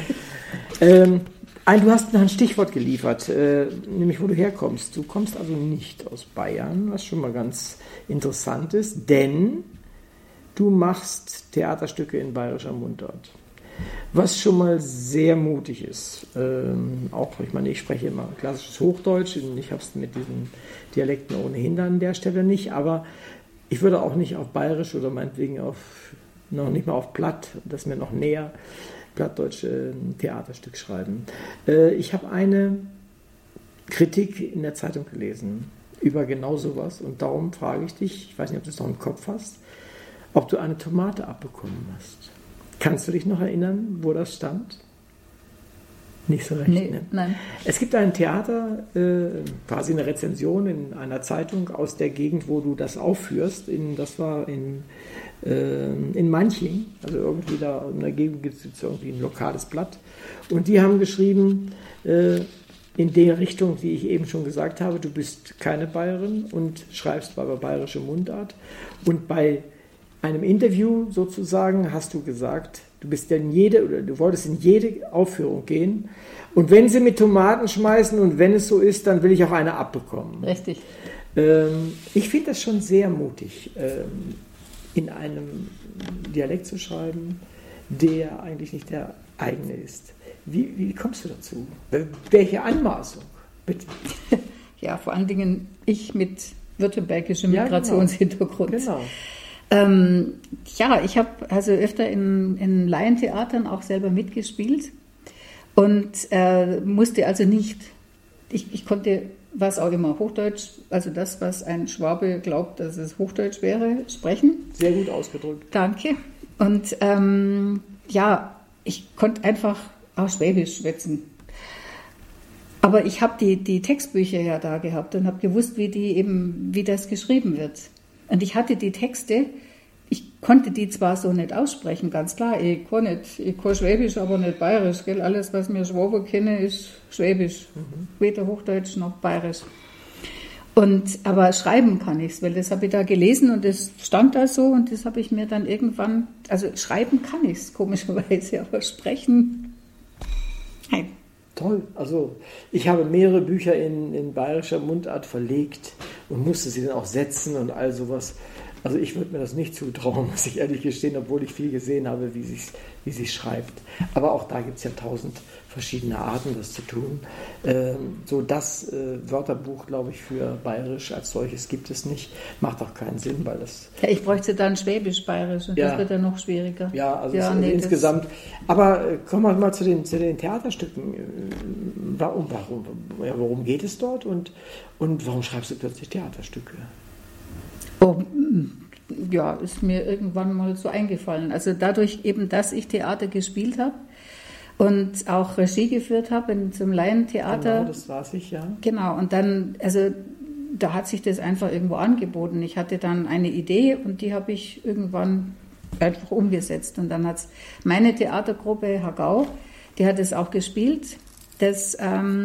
Du hast ein Stichwort geliefert, nämlich wo du herkommst. Du kommst also nicht aus Bayern, was schon mal ganz interessant ist, denn du machst Theaterstücke in bayerischer Mundart. Was schon mal sehr mutig ist. Ich spreche immer klassisches Hochdeutsch, ich habe es mit diesen Dialekten ohnehin dann an der Stelle nicht, aber ich würde auch nicht auf Bayerisch oder meinetwegen noch nicht mal auf Platt, das ist mir noch näher, Plattdeutsch Theaterstück schreiben. Ich habe eine Kritik in der Zeitung gelesen. über genau sowas. Und darum frage ich dich, ich weiß nicht, ob du es noch im Kopf hast, ob du eine Tomate abbekommen hast. Kannst du dich noch erinnern, wo das stand? Nicht so recht, Nee, ne? nein. Es gibt ein Theater, quasi eine Rezension in einer Zeitung aus der Gegend, wo du das aufführst. Das war in Manching, also irgendwie da in der Gegend gibt es irgendwie ein lokales Blatt. Und die haben geschrieben, in der Richtung, die ich eben schon gesagt habe, du bist keine Bayerin und schreibst aber bayerische Mundart. Und bei einem Interview sozusagen hast du gesagt, du wolltest in jede Aufführung gehen. Und wenn sie mit Tomaten schmeißen und wenn es so ist, dann will ich auch eine abbekommen. Richtig. Ich finde das schon sehr mutig, in einem Dialekt zu schreiben, der eigentlich nicht der eigene ist. Wie kommst du dazu? Welche Anmaßung? Bitte. Ja, vor allen Dingen ich mit württembergischem Migrationshintergrund. Genau. Ja, ich habe also öfter in Laientheatern auch selber mitgespielt und musste also nicht, ich konnte, was auch immer, Hochdeutsch, also das, was ein Schwabe glaubt, dass es Hochdeutsch wäre, sprechen. Sehr gut ausgedrückt. Danke. Und ja, ich konnte einfach auch Schwäbisch schwätzen. Aber ich habe die Textbücher ja da gehabt und habe gewusst, wie das geschrieben wird. Und ich hatte die Texte, ich konnte die zwar so nicht aussprechen, ganz klar, ich kann Schwäbisch, aber nicht Bayerisch, gell? Alles, was mir Schwaber kenne, ist Schwäbisch, weder Hochdeutsch noch Bayerisch. Aber schreiben kann ich es, weil das habe ich da gelesen und das stand da so und das habe ich mir dann irgendwann, also schreiben kann ich es komischerweise, aber sprechen, nein. Toll, also ich habe mehrere Bücher in bayerischer Mundart verlegt und musste sie dann auch setzen und all sowas. Also ich würde mir das nicht zutrauen, muss ich ehrlich gestehen, obwohl ich viel gesehen habe, wie sie schreibt. Aber auch da gibt es ja 1000 verschiedene Arten, das zu tun. So das Wörterbuch, glaube ich, für Bayerisch als solches gibt es nicht. Macht auch keinen Sinn, weil das... Ja, ich bräuchte dann Schwäbisch-Bayerisch und das wird dann noch schwieriger. Ja, also insgesamt. Aber kommen wir mal zu den Theaterstücken. Worum geht es dort und warum schreibst du plötzlich Theaterstücke? Oh, ja, ist mir irgendwann mal so eingefallen. Also dadurch eben, dass ich Theater gespielt habe und auch Regie geführt habe in zum Laientheater. Genau, das weiß ich, ja. Genau, und dann, also da hat sich das einfach irgendwo angeboten. Ich hatte dann eine Idee und die habe ich irgendwann einfach umgesetzt. Und dann hat es meine Theatergruppe Hagau, die hat es auch gespielt, das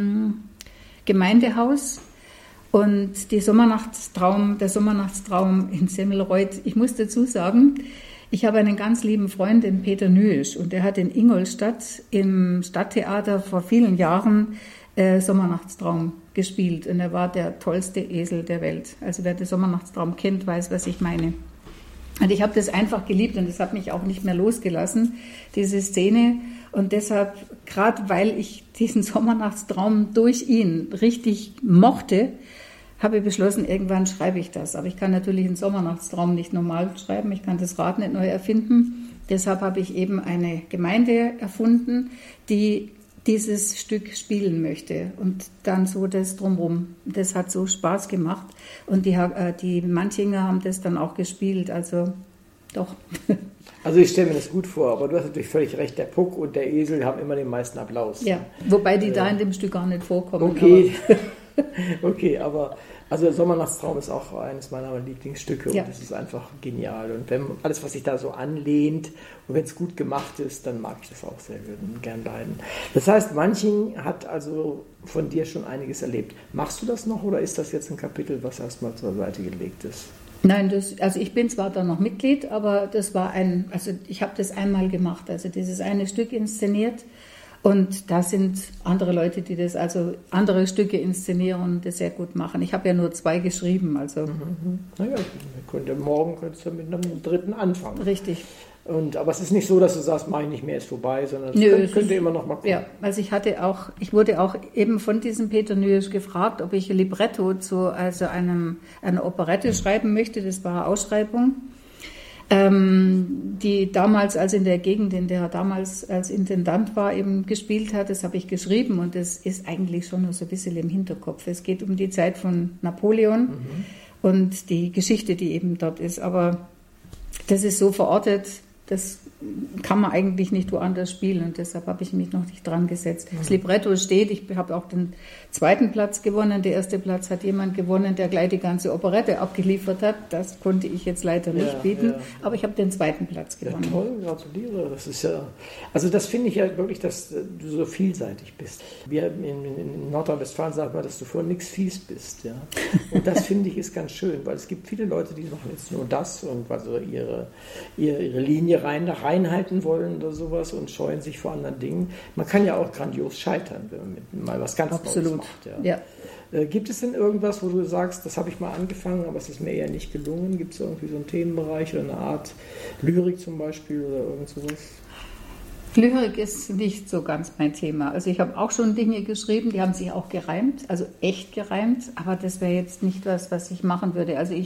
Gemeindehaus. Und der Sommernachtstraum in Semmelreuth, ich muss dazu sagen, ich habe einen ganz lieben Freund, den Peter Nüesch, und der hat in Ingolstadt im Stadttheater vor vielen Jahren Sommernachtstraum gespielt. Und er war der tollste Esel der Welt. Also wer den Sommernachtstraum kennt, weiß, was ich meine. Und ich habe das einfach geliebt und das hat mich auch nicht mehr losgelassen, diese Szene. Und deshalb, gerade weil ich diesen Sommernachtstraum durch ihn richtig mochte, habe ich beschlossen, irgendwann schreibe ich das. Aber ich kann natürlich einen Sommernachtstraum nicht normal schreiben, ich kann das Rad nicht neu erfinden. Deshalb habe ich eben eine Gemeinde erfunden, die dieses Stück spielen möchte und dann so das Drumherum. Das hat so Spaß gemacht und die Manchinger haben das dann auch gespielt, also doch. Also ich stelle mir das gut vor, aber du hast natürlich völlig recht, der Puck und der Esel haben immer den meisten Applaus. Ja, wobei die da in dem Stück gar nicht vorkommen. Okay, okay, aber also Sommernachtstraum ist auch eines meiner Lieblingsstücke und das ist einfach genial. Und wenn alles, was sich da so anlehnt und wenn es gut gemacht ist, dann mag ich das auch sehr gern leiden. Das heißt, Manching hat also von dir schon einiges erlebt. Machst du das noch oder ist das jetzt ein Kapitel, was erstmal zur Seite gelegt ist? Nein, also ich bin zwar da noch Mitglied, aber das war ich habe das einmal gemacht, also dieses eine Stück inszeniert. Und da sind andere Leute, die das, also andere Stücke inszenieren und das sehr gut machen. Ich habe ja nur 2 geschrieben, also. Naja, morgen könntest du mit einem 3. anfangen. Richtig. Aber es ist nicht so, dass du sagst, mach ich nicht mehr, ist vorbei, sondern es könnte immer noch mal kommen. Ja, also ich wurde auch eben von diesem Peter Nüesch gefragt, ob ich ein Libretto zu einer Operette schreiben möchte. Das war eine Ausschreibung. die damals, also in der Gegend, in der er damals als Intendant war, eben gespielt hat. Das habe ich geschrieben und das ist eigentlich schon noch so ein bisschen im Hinterkopf. Es geht um die Zeit von Napoleon und die Geschichte, die eben dort ist. Aber das ist so verortet, das kann man eigentlich nicht woanders spielen und deshalb habe ich mich noch nicht dran gesetzt. Das Libretto steht, ich habe auch den 2. Platz gewonnen, der 1. Platz hat jemand gewonnen, der gleich die ganze Operette abgeliefert hat. Das konnte ich jetzt leider nicht bieten, aber ich habe den 2. Platz gewonnen. Ja, toll, gratuliere. Das ist ja, also das finde ich ja wirklich, dass du so vielseitig bist. Wir in Nordrhein-Westfalen sagen wir, dass du vor nichts fies bist. Ja? Und das finde ich ist ganz schön, weil es gibt viele Leute, die machen jetzt nur das und also ihre Linie reinhalten wollen oder sowas und scheuen sich vor anderen Dingen. Man kann ja auch grandios scheitern, wenn man mal was ganz Neues macht. Ja. Gibt es denn irgendwas, wo du sagst, das habe ich mal angefangen, aber es ist mir eher nicht gelungen? Gibt es irgendwie so einen Themenbereich oder eine Art Lyrik zum Beispiel oder irgend sowas? Lyrik ist nicht so ganz mein Thema. Also ich habe auch schon Dinge geschrieben, die haben sich auch gereimt, also echt gereimt, aber das wäre jetzt nicht was ich machen würde. Also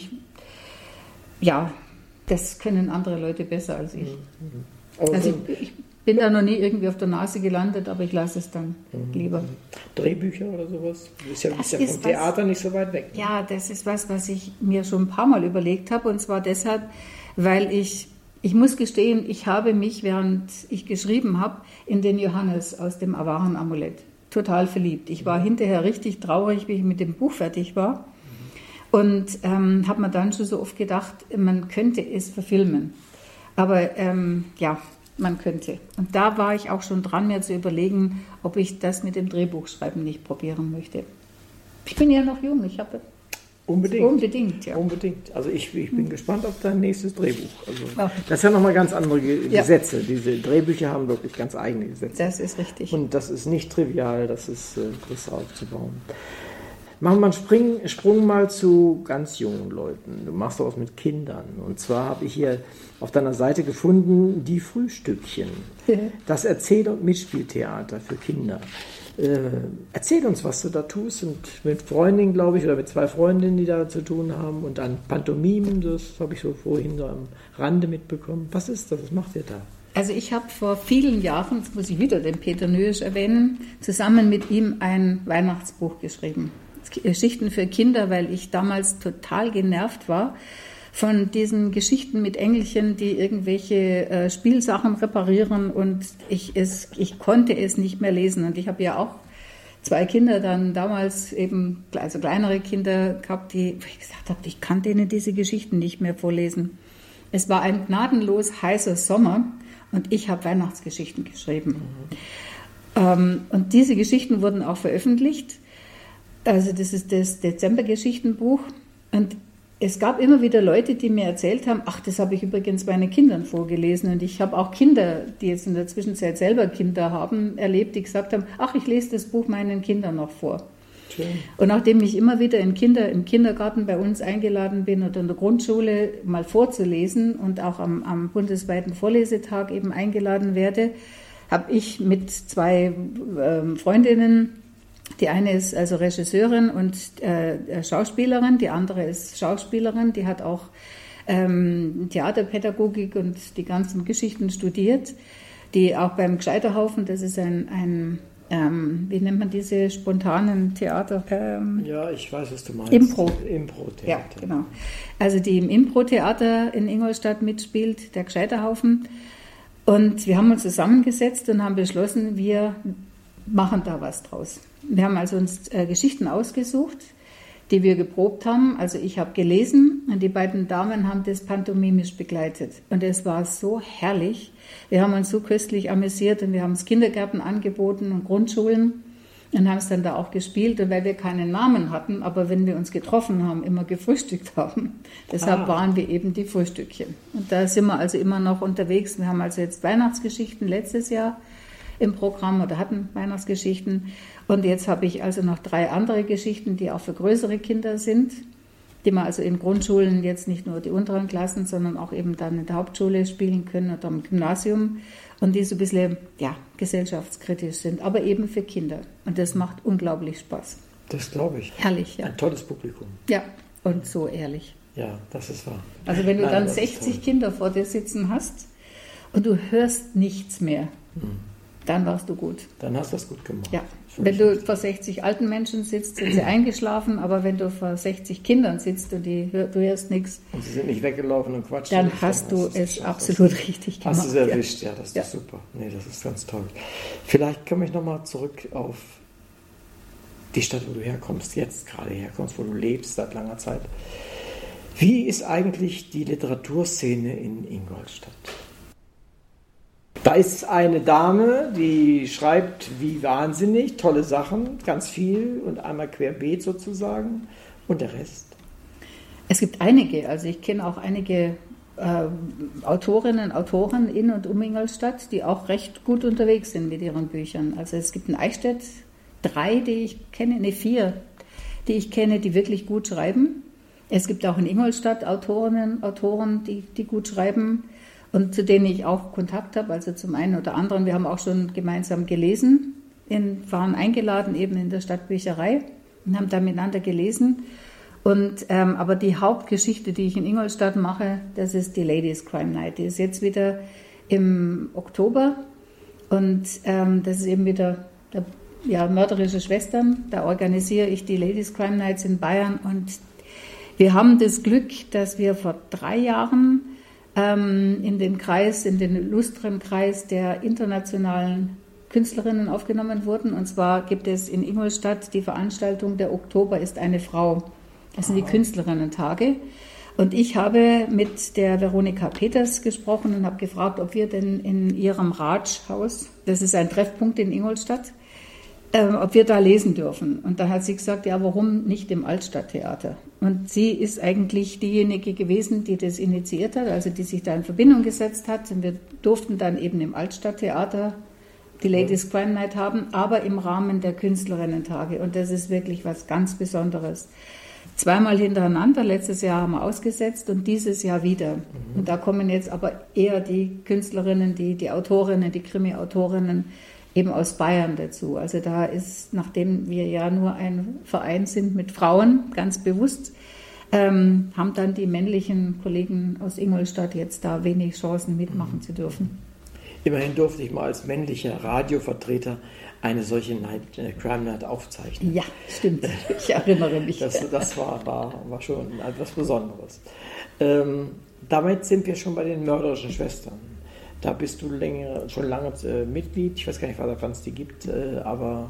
das können andere Leute besser als ich. Also ich bin da noch nie irgendwie auf der Nase gelandet, aber ich lasse es dann lieber. Drehbücher oder sowas? Du bist ja vom Theater nicht so weit weg. Ne? Ja, das ist was ich mir schon ein paar Mal überlegt habe und zwar deshalb, weil ich muss gestehen, ich habe mich, während ich geschrieben habe, in den Johannes aus dem Awarenamulett total verliebt. Ich war hinterher richtig traurig, wie ich mit dem Buch fertig war. Und habe mir dann schon so oft gedacht, man könnte es verfilmen. Aber man könnte. Und da war ich auch schon dran, mir zu überlegen, ob ich das mit dem Drehbuchschreiben nicht probieren möchte. Ich bin ja noch jung, ich habe... Unbedingt, ja. Unbedingt. Also ich bin gespannt auf dein nächstes Drehbuch. Also, das ist ja nochmal ganz andere Gesetze. Diese Drehbücher haben wirklich ganz eigene Gesetze. Das ist richtig. Und das ist nicht trivial, das aufzubauen. Machen wir einen Sprung mal zu ganz jungen Leuten. Du machst was mit Kindern. Und zwar habe ich hier auf deiner Seite gefunden, die Frühstückchen. Das Erzähl- und Mitspieltheater für Kinder. Erzähl uns, was du da tust. Und mit Freundinnen, glaube ich, oder mit 2 Freundinnen, die da zu tun haben. Und dann Pantomimen, das habe ich so vorhin so am Rande mitbekommen. Was ist das? Was macht ihr da? Also ich habe vor vielen Jahren, jetzt muss ich wieder den Peter Nöisch erwähnen, zusammen mit ihm ein Weihnachtsbuch geschrieben. Geschichten für Kinder, weil ich damals total genervt war von diesen Geschichten mit Engelchen, die irgendwelche Spielsachen reparieren und ich konnte es nicht mehr lesen. Und ich habe ja auch 2 Kinder dann damals eben, also kleinere Kinder gehabt, wo ich gesagt habe, ich kann denen diese Geschichten nicht mehr vorlesen. Es war ein gnadenlos heißer Sommer und ich habe Weihnachtsgeschichten geschrieben. Und diese Geschichten wurden auch veröffentlicht. Also das ist das Dezember-Geschichtenbuch und es gab immer wieder Leute, die mir erzählt haben, ach, das habe ich übrigens meinen Kindern vorgelesen und ich habe auch Kinder, die jetzt in der Zwischenzeit selber Kinder haben, erlebt, die gesagt haben, ach, ich lese das Buch meinen Kindern noch vor. Schön. Und nachdem ich immer wieder im Kindergarten bei uns eingeladen bin oder in der Grundschule mal vorzulesen und auch am bundesweiten Vorlesetag eben eingeladen werde, habe ich mit 2 Freundinnen. Die eine ist also Regisseurin und Schauspielerin, die andere ist Schauspielerin, die hat auch Theaterpädagogik und die ganzen Geschichten studiert, die auch beim Gescheiterhaufen, das ist ein wie nennt man diese spontanen Theater? Ja, ich weiß, was du meinst. Impro-Theater. Ja, genau. Also die im Impro-Theater in Ingolstadt mitspielt, der Gescheiterhaufen. Und wir haben uns zusammengesetzt und haben beschlossen, wir machen da was draus. Wir haben also uns Geschichten ausgesucht, die wir geprobt haben. Also ich habe gelesen und die beiden Damen haben das pantomimisch begleitet. Und es war so herrlich. Wir haben uns so köstlich amüsiert und wir haben es Kindergärten angeboten und Grundschulen und haben es dann da auch gespielt. Und weil wir keinen Namen hatten, aber wenn wir uns getroffen haben, immer gefrühstückt haben. Deshalb waren wir eben die Frühstückchen. Und da sind wir also immer noch unterwegs. Wir haben also jetzt Weihnachtsgeschichten letztes Jahr im Programm oder hatten Weihnachtsgeschichten. Und jetzt habe ich also noch 3 andere Geschichten, die auch für größere Kinder sind, die man also in Grundschulen jetzt nicht nur die unteren Klassen, sondern auch eben dann in der Hauptschule spielen können oder im Gymnasium und die so ein bisschen gesellschaftskritisch sind, aber eben für Kinder. Und das macht unglaublich Spaß. Das glaube ich. Herrlich, ja. Ein tolles Publikum. Ja, und so ehrlich. Ja, das ist wahr. Also wenn du dann 60 Kinder vor dir sitzen hast und du hörst nichts mehr, dann warst du gut. Dann hast du das gut gemacht. Ja. Wenn du vor 60 alten Menschen sitzt, sind sie eingeschlafen, aber wenn du vor 60 Kindern sitzt und du hörst nichts. Und sie sind nicht weggelaufen und quatschen. Dann hast du es absolut richtig gemacht. Hast du es erwischt, ja, das ist super. Nee, das ist ganz toll. Vielleicht komme ich nochmal zurück auf die Stadt, wo du herkommst, jetzt gerade herkommst, wo du lebst seit langer Zeit. Wie ist eigentlich die Literaturszene in Ingolstadt? Da ist eine Dame, die schreibt wie wahnsinnig, tolle Sachen, ganz viel und einmal querbeet sozusagen. Und der Rest? Es gibt einige, also ich kenne auch einige Autorinnen und Autoren in und um Ingolstadt, die auch recht gut unterwegs sind mit ihren Büchern. Also es gibt in Eichstätt 4, die ich kenne, die wirklich gut schreiben. Es gibt auch in Ingolstadt Autorinnen und Autoren, die gut schreiben und zu denen ich auch Kontakt habe, also zum einen oder anderen. Wir haben auch schon gemeinsam gelesen, waren eingeladen eben in der Stadtbücherei und haben da miteinander gelesen. Und, aber die Hauptgeschichte, die ich in Ingolstadt mache, das ist die Ladies Crime Night. Die ist jetzt wieder im Oktober und das ist eben wieder mörderische Schwestern. Da organisiere ich die Ladies Crime Nights in Bayern und wir haben das Glück, dass wir vor 3 Jahren in den illustren Kreis der internationalen Künstlerinnen aufgenommen wurden. Und zwar gibt es in Ingolstadt die Veranstaltung Der Oktober ist eine Frau. Das sind die Künstlerinnen-Tage. Und ich habe mit der Veronika Peters gesprochen und habe gefragt, ob wir denn in ihrem Ratschhaus, das ist ein Treffpunkt in Ingolstadt, ob wir da lesen dürfen. Und dann hat sie gesagt, ja, warum nicht im Altstadttheater? Und sie ist eigentlich diejenige gewesen, die das initiiert hat, also die sich da in Verbindung gesetzt hat. Und wir durften dann eben im Altstadttheater die Ladies Crime Night haben, aber im Rahmen der Künstlerinnen-Tage. Und das ist wirklich was ganz Besonderes. 2-mal hintereinander, letztes Jahr haben wir ausgesetzt und dieses Jahr wieder. Und da kommen jetzt aber eher die Künstlerinnen, die Autorinnen, die Krimi-Autorinnen eben aus Bayern dazu. Also da ist, nachdem wir ja nur ein Verein sind mit Frauen, ganz bewusst, haben dann die männlichen Kollegen aus Ingolstadt jetzt da wenig Chancen mitmachen zu dürfen. Immerhin durfte ich mal als männlicher Radiovertreter eine solche Crime Night aufzeichnen. Ja, stimmt. Ich erinnere mich. Das war schon etwas Besonderes. Damit sind wir schon bei den mörderischen Schwestern. Da bist du schon lange Mitglied. Ich weiß gar nicht, wann es die gibt, aber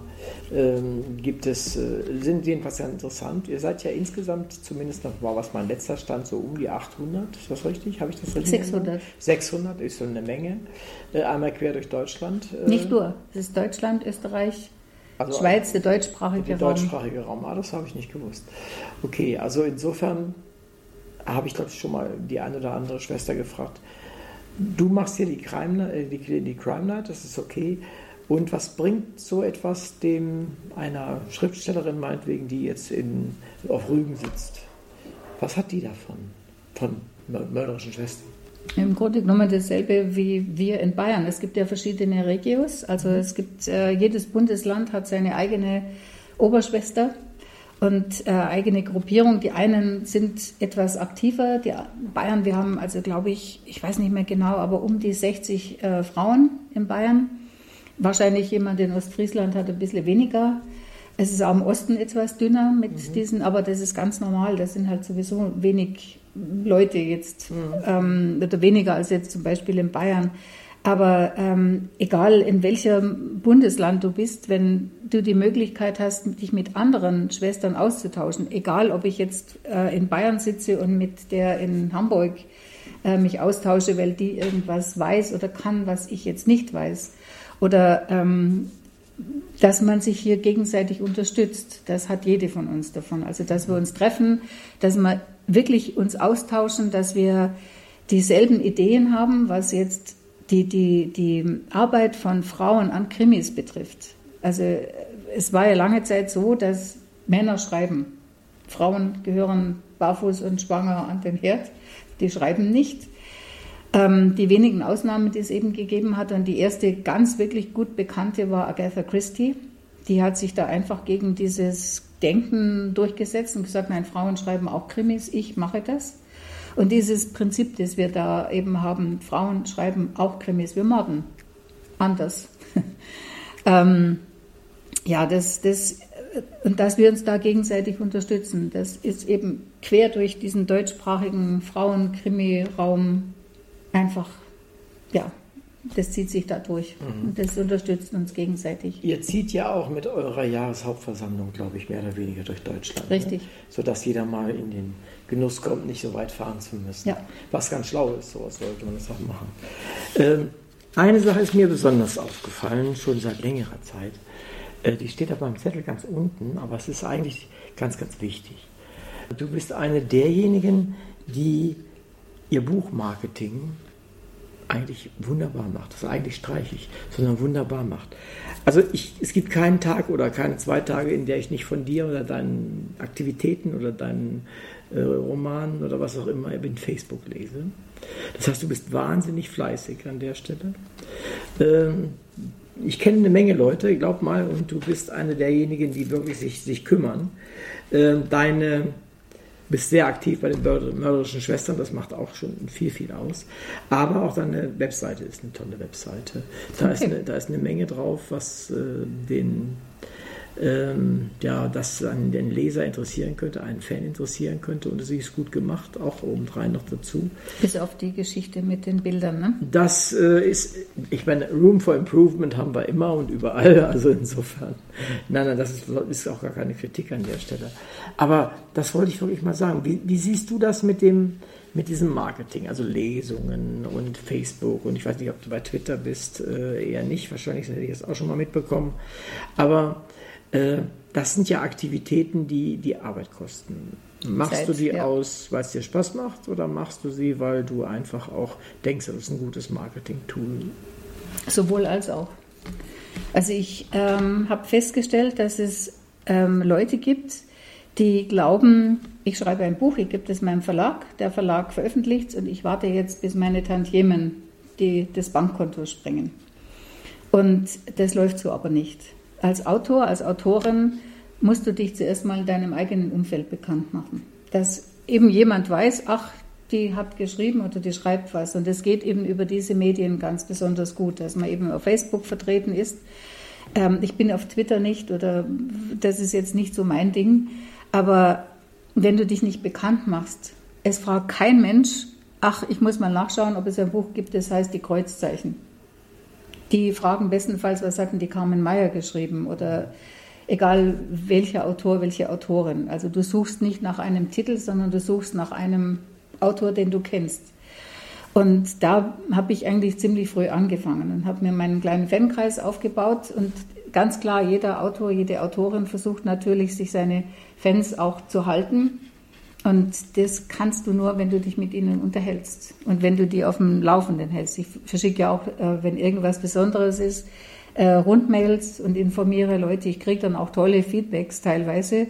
sind jedenfalls sehr interessant. Ihr seid ja insgesamt, zumindest noch mal, was mein letzter Stand, so um die 800. Ist das richtig? Habe ich das richtig? 600. 600 ist so eine Menge. Einmal quer durch Deutschland. Nicht nur. Das ist Deutschland, Österreich, also Schweiz, der deutschsprachige Raum. Der deutschsprachige Raum. Das habe ich nicht gewusst. Okay, also insofern habe ich, glaube ich, schon mal die eine oder andere Schwester gefragt. Du machst hier die Crime Night, das ist okay. Und was bringt so etwas einer Schriftstellerin meinetwegen, die jetzt auf Rügen sitzt? Was hat die davon, von mörderischen Schwestern? Im Grunde genommen dasselbe wie wir in Bayern. Es gibt ja verschiedene Regios, also es gibt, jedes Bundesland hat seine eigene Oberschwester und eigene Gruppierung. Die einen sind etwas aktiver. Die Bayern, wir haben also, glaube ich weiß nicht mehr genau, aber um die 60 Frauen in Bayern. Wahrscheinlich jemand in Ostfriesland hat ein bisschen weniger. Es ist auch im Osten etwas dünner mit diesen, aber das ist ganz normal. Das sind halt sowieso wenig Leute jetzt, oder weniger als jetzt zum Beispiel in Bayern. Aber egal in welchem Bundesland du bist, wenn du die Möglichkeit hast, dich mit anderen Schwestern auszutauschen, egal ob ich jetzt in Bayern sitze und mit der in Hamburg mich austausche, weil die irgendwas weiß oder kann, was ich jetzt nicht weiß, oder dass man sich hier gegenseitig unterstützt, das hat jede von uns davon. Also dass wir uns treffen, dass wir wirklich uns austauschen, dass wir dieselben Ideen haben, was jetzt die Arbeit von Frauen an Krimis betrifft. Also es war ja lange Zeit so, dass Männer schreiben. Frauen gehören barfuß und schwanger an den Herd. Die schreiben nicht. Die wenigen Ausnahmen, die es eben gegeben hat, und die erste ganz wirklich gut bekannte war Agatha Christie, Die hat sich da einfach gegen dieses Denken durchgesetzt und gesagt, nein, Frauen schreiben auch Krimis, ich mache das. Und dieses Prinzip, das wir da eben haben, Frauen schreiben auch Krimis, wir morden anders. Ja, und dass wir uns da gegenseitig unterstützen, das ist eben quer durch diesen deutschsprachigen Frauen-Krimi-Raum einfach, ja, das zieht sich da durch. Und das unterstützt uns gegenseitig. Ihr zieht ja auch mit eurer Jahreshauptversammlung, glaube ich, mehr oder weniger durch Deutschland. Richtig. Ne? Sodass jeder mal in den Genuss kommt, nicht so weit fahren zu müssen. Ja. Was ganz schlau ist, sowas sollte man das auch machen. Eine Sache ist mir besonders aufgefallen, schon seit längerer Zeit. Die steht auf meinem Zettel ganz unten, aber es ist eigentlich ganz, ganz wichtig. Du bist eine derjenigen, die ihr Buchmarketing eigentlich wunderbar macht. Das ist eigentlich streichig, sondern wunderbar macht. Also es gibt keinen Tag oder keine 2 Tage, in der ich nicht von dir oder deinen Aktivitäten oder deinen Romanen oder was auch immer in Facebook lese. Das heißt, du bist wahnsinnig fleißig an der Stelle. Ich kenne eine Menge Leute, glaub mal, und du bist eine derjenigen, die wirklich sich kümmern. Bist sehr aktiv bei den mörderischen Schwestern, das macht auch schon viel, viel aus. Aber auch deine Webseite ist eine tolle Webseite. Da ist eine Menge drauf, was das an den Leser interessieren könnte, einen Fan interessieren könnte, und es ist gut gemacht, auch obendrein noch dazu. Bis auf die Geschichte mit den Bildern, ne? Das ist, ich meine, Room for Improvement haben wir immer und überall, also insofern. Nein, das ist auch gar keine Kritik an der Stelle. Aber das wollte ich wirklich mal sagen. Wie siehst du das mit diesem Marketing, also Lesungen und Facebook, und ich weiß nicht, ob du bei Twitter bist, eher nicht, wahrscheinlich hätte ich das auch schon mal mitbekommen, aber das sind ja Aktivitäten, die Arbeit kosten. Machst du die aus, weil es dir Spaß macht, oder machst du sie, weil du einfach auch denkst, das ist ein gutes Marketing-Tool? Sowohl als auch. Also ich habe festgestellt, dass es Leute gibt, die glauben, ich schreibe ein Buch, ich gebe das meinem Verlag, der Verlag veröffentlicht es und ich warte jetzt, bis meine Tantiemen das Bankkonto sprengen. Und das läuft so aber nicht. Als Autor, als Autorin musst du dich zuerst mal in deinem eigenen Umfeld bekannt machen. Dass eben jemand weiß, ach, die hat geschrieben oder die schreibt was. Und das geht eben über diese Medien ganz besonders gut, dass man eben auf Facebook vertreten ist. Ich bin auf Twitter nicht, oder das ist jetzt nicht so mein Ding. Aber wenn du dich nicht bekannt machst, es fragt kein Mensch, ach, ich muss mal nachschauen, ob es ein Buch gibt, das heißt die Kreuzzeichen. Die fragen bestenfalls, was hat denn die Carmen Mayer geschrieben, oder egal welcher Autor, welche Autorin. Also du suchst nicht nach einem Titel, sondern du suchst nach einem Autor, den du kennst. Und da habe ich eigentlich ziemlich früh angefangen und habe mir meinen kleinen Fankreis aufgebaut. Und ganz klar, jeder Autor, jede Autorin versucht natürlich, sich seine Fans auch zu halten. Und das kannst du nur, wenn du dich mit ihnen unterhältst und wenn du die auf dem Laufenden hältst. Ich verschicke ja auch, wenn irgendwas Besonderes ist, Rundmails und informiere Leute. Ich kriege dann auch tolle Feedbacks teilweise.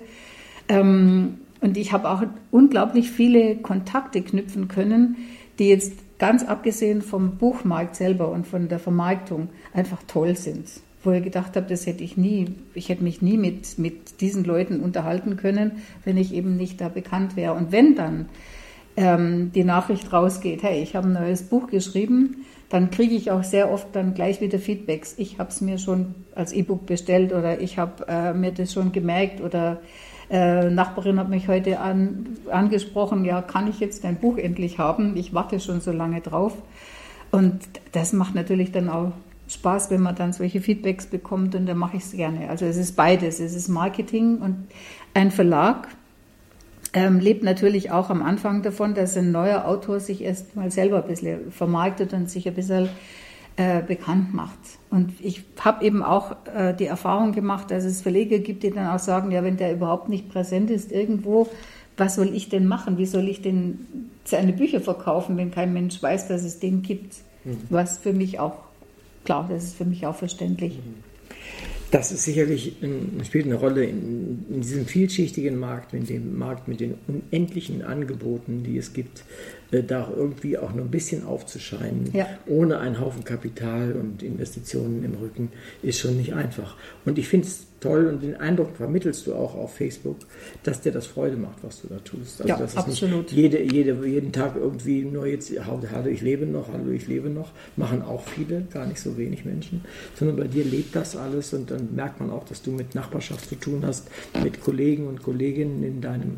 Und ich habe auch unglaublich viele Kontakte knüpfen können, die jetzt ganz abgesehen vom Buchmarkt selber und von der Vermarktung einfach toll sind. Wo ich gedacht habe, das hätte ich nie. Ich hätte mich nie mit diesen Leuten unterhalten können, wenn ich eben nicht da bekannt wäre. Und wenn dann die Nachricht rausgeht, hey, ich habe ein neues Buch geschrieben, dann kriege ich auch sehr oft dann gleich wieder Feedbacks. Ich habe es mir schon als E-Book bestellt, oder ich habe mir das schon gemerkt, oder Nachbarin hat mich heute angesprochen, ja, kann ich jetzt dein Buch endlich haben? Ich warte schon so lange drauf. Und das macht natürlich dann auch Spaß, wenn man dann solche Feedbacks bekommt, und dann mache ich es gerne. Also es ist beides, es ist Marketing, und ein Verlag lebt natürlich auch am Anfang davon, dass ein neuer Autor sich erst mal selber ein bisschen vermarktet und sich ein bisschen bekannt macht. Und ich habe eben auch die Erfahrung gemacht, dass es Verleger gibt, die dann auch sagen, ja, wenn der überhaupt nicht präsent ist irgendwo, was soll ich denn machen? Wie soll ich denn seine Bücher verkaufen, wenn kein Mensch weiß, dass es den gibt? Was für mich auch, klar, das ist für mich auch verständlich. Das ist sicherlich, spielt eine Rolle in diesem vielschichtigen Markt, mit den unendlichen Angeboten, die es gibt, da irgendwie auch noch ein bisschen aufzuscheinen, ja, ohne einen Haufen Kapital und Investitionen im Rücken, ist schon nicht einfach. Und ich finde es toll und den Eindruck vermittelst du auch auf Facebook, dass dir das Freude macht, was du da tust. Also, ja, dass absolut. Es nicht jeden Tag irgendwie nur jetzt, hallo, ich lebe noch, machen auch viele, gar nicht so wenig Menschen, sondern bei dir lebt das alles und dann merkt man auch, dass du mit Nachbarschaft zu tun hast, mit Kollegen und Kolleginnen in deinem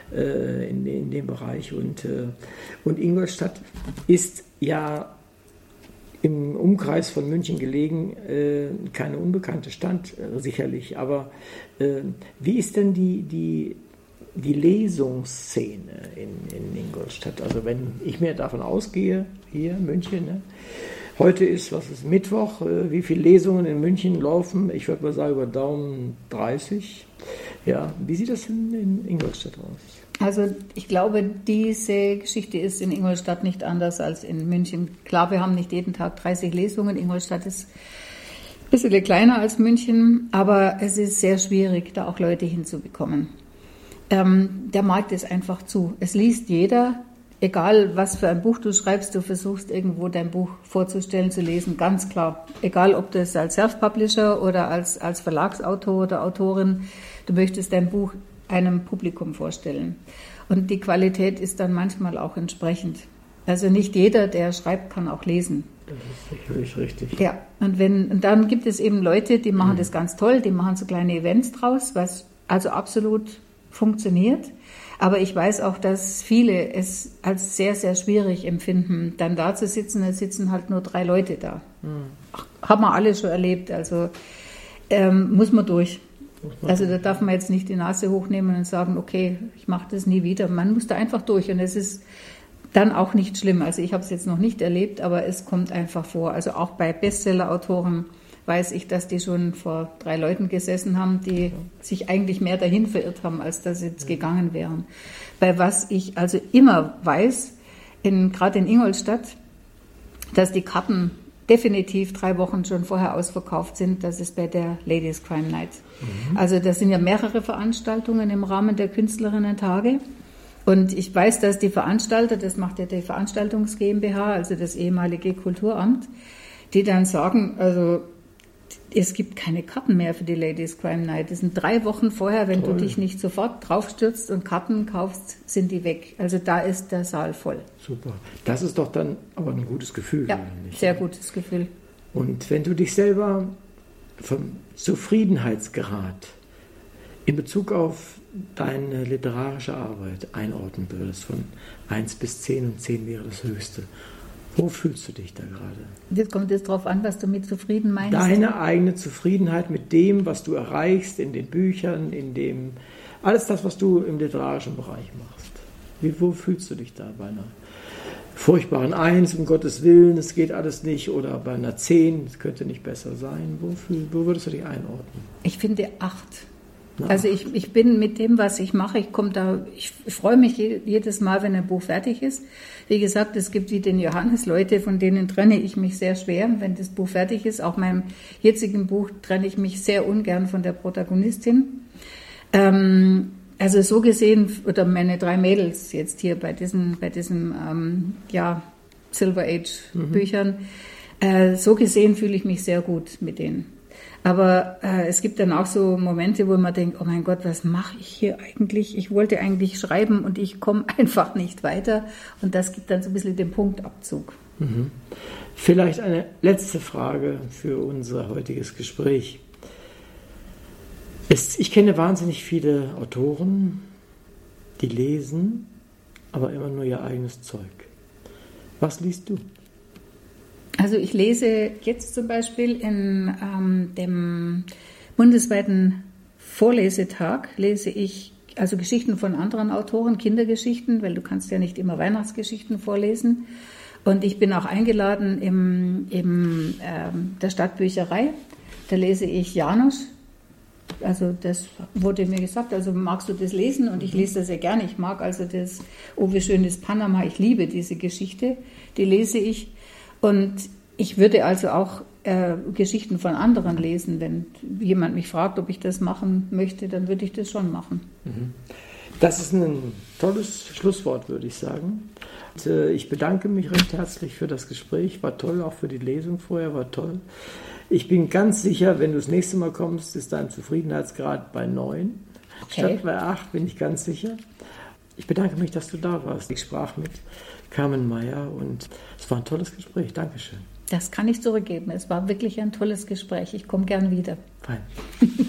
in dem Bereich und Ingolstadt ist ja im Umkreis von München gelegen, keine unbekannte Stadt, sicherlich, aber wie ist denn die Lesungsszene in Ingolstadt? Also wenn ich mir davon ausgehe, hier München, ne? Heute ist, Mittwoch, wie viele Lesungen in München laufen? Ich würde mal sagen, über Daumen 30. Ja, wie sieht das in Ingolstadt aus? Also ich glaube, diese Geschichte ist in Ingolstadt nicht anders als in München. Klar, wir haben nicht jeden Tag 30 Lesungen. Ingolstadt ist ein bisschen kleiner als München, aber es ist sehr schwierig, da auch Leute hinzubekommen. Der Markt ist einfach zu. Es liest jeder, egal was für ein Buch du schreibst, du versuchst irgendwo dein Buch vorzustellen, zu lesen, ganz klar. Egal, ob das als Self-Publisher oder als Verlagsautor oder Autorin, du möchtest dein Buch einem Publikum vorstellen. Und die Qualität ist dann manchmal auch entsprechend. Also nicht jeder, der schreibt, kann auch lesen. Das ist sicherlich richtig. Ja, und dann gibt es eben Leute, die machen das ganz toll, die machen so kleine Events draus, was also absolut funktioniert. Aber ich weiß auch, dass viele es als sehr, sehr schwierig empfinden, dann da zu sitzen. Es sitzen halt nur 3 Leute da. Haben wir alle schon erlebt. Also muss man durch. Also da darf man jetzt nicht die Nase hochnehmen und sagen, okay, ich mache das nie wieder. Man muss da einfach durch und es ist dann auch nicht schlimm. Also ich habe es jetzt noch nicht erlebt, aber es kommt einfach vor. Also auch bei Bestseller-Autoren weiß ich, dass die schon vor 3 Leuten gesessen haben, die sich eigentlich mehr dahin verirrt haben, als dass sie jetzt gegangen wären. Bei was ich also immer weiß, gerade in Ingolstadt, dass die Karten definitiv 3 Wochen schon vorher ausverkauft sind. Das ist bei der Ladies Crime Night. Also das sind ja mehrere Veranstaltungen im Rahmen der Künstlerinnen-Tage. Und ich weiß, dass die Veranstalter, das macht ja die Veranstaltungs GmbH, also das ehemalige Kulturamt, die dann sagen, also es gibt keine Karten mehr für die Ladies Crime Night. Das sind 3 Wochen vorher, wenn du dich nicht sofort draufstürzt und Karten kaufst, sind die weg. Also da ist der Saal voll. Super. Das ist doch dann aber ein gutes Gefühl. Ja, sehr gutes Gefühl. Und wenn du dich selber vom Zufriedenheitsgrad in Bezug auf deine literarische Arbeit einordnen würdest, von 1 bis 10 und 10 wäre das höchste, wo fühlst du dich da gerade? Jetzt kommt es darauf an, was du mit zufrieden meinst. Deine eigene Zufriedenheit mit dem, was du erreichst in den Büchern, alles das, was du im literarischen Bereich machst. Wo fühlst du dich da bei einer furchtbaren 1, um Gottes Willen, es geht alles nicht, oder bei einer 10, es könnte nicht besser sein? Wo würdest du dich einordnen? Ich finde 8. Also ich bin mit dem, was ich mache, ich freue mich jedes Mal, wenn ein Buch fertig ist. Wie gesagt, es gibt wie den Johannes Leute, von denen trenne ich mich sehr schwer, wenn das Buch fertig ist. Auch meinem jetzigen Buch trenne ich mich sehr ungern von der Protagonistin. Also so gesehen, oder meine 3 Mädels jetzt hier bei diesen Silver Age Büchern, so gesehen fühle ich mich sehr gut mit denen. Aber es gibt dann auch so Momente, wo man denkt, oh mein Gott, was mache ich hier eigentlich? Ich wollte eigentlich schreiben und ich komme einfach nicht weiter. Und das gibt dann so ein bisschen den Punktabzug. Vielleicht eine letzte Frage für unser heutiges Gespräch. Ich kenne wahnsinnig viele Autoren, die lesen, aber immer nur ihr eigenes Zeug. Was liest du? Also ich lese jetzt zum Beispiel in dem bundesweiten Vorlesetag, lese ich also Geschichten von anderen Autoren, Kindergeschichten, weil du kannst ja nicht immer Weihnachtsgeschichten vorlesen. Und ich bin auch eingeladen in der Stadtbücherei, da lese ich Janusz. Also das wurde mir gesagt, also magst du das lesen? Und ich lese das sehr gerne. Ich mag also das, oh wie schön ist Panama, ich liebe diese Geschichte, die lese ich. Und ich würde also auch Geschichten von anderen lesen. Wenn jemand mich fragt, ob ich das machen möchte, dann würde ich das schon machen. Das ist ein tolles Schlusswort, würde ich sagen. Und, ich bedanke mich recht herzlich für das Gespräch. War toll, auch für die Lesung vorher, war toll. Ich bin ganz sicher, wenn du das nächste Mal kommst, ist dein Zufriedenheitsgrad bei 9. Okay. Statt bei 8, bin ich ganz sicher. Ich bedanke mich, dass du da warst. Ich sprach mit Carmen Meyer und es war ein tolles Gespräch. Dankeschön. Das kann ich zurückgeben. Es war wirklich ein tolles Gespräch. Ich komme gern wieder. Fein.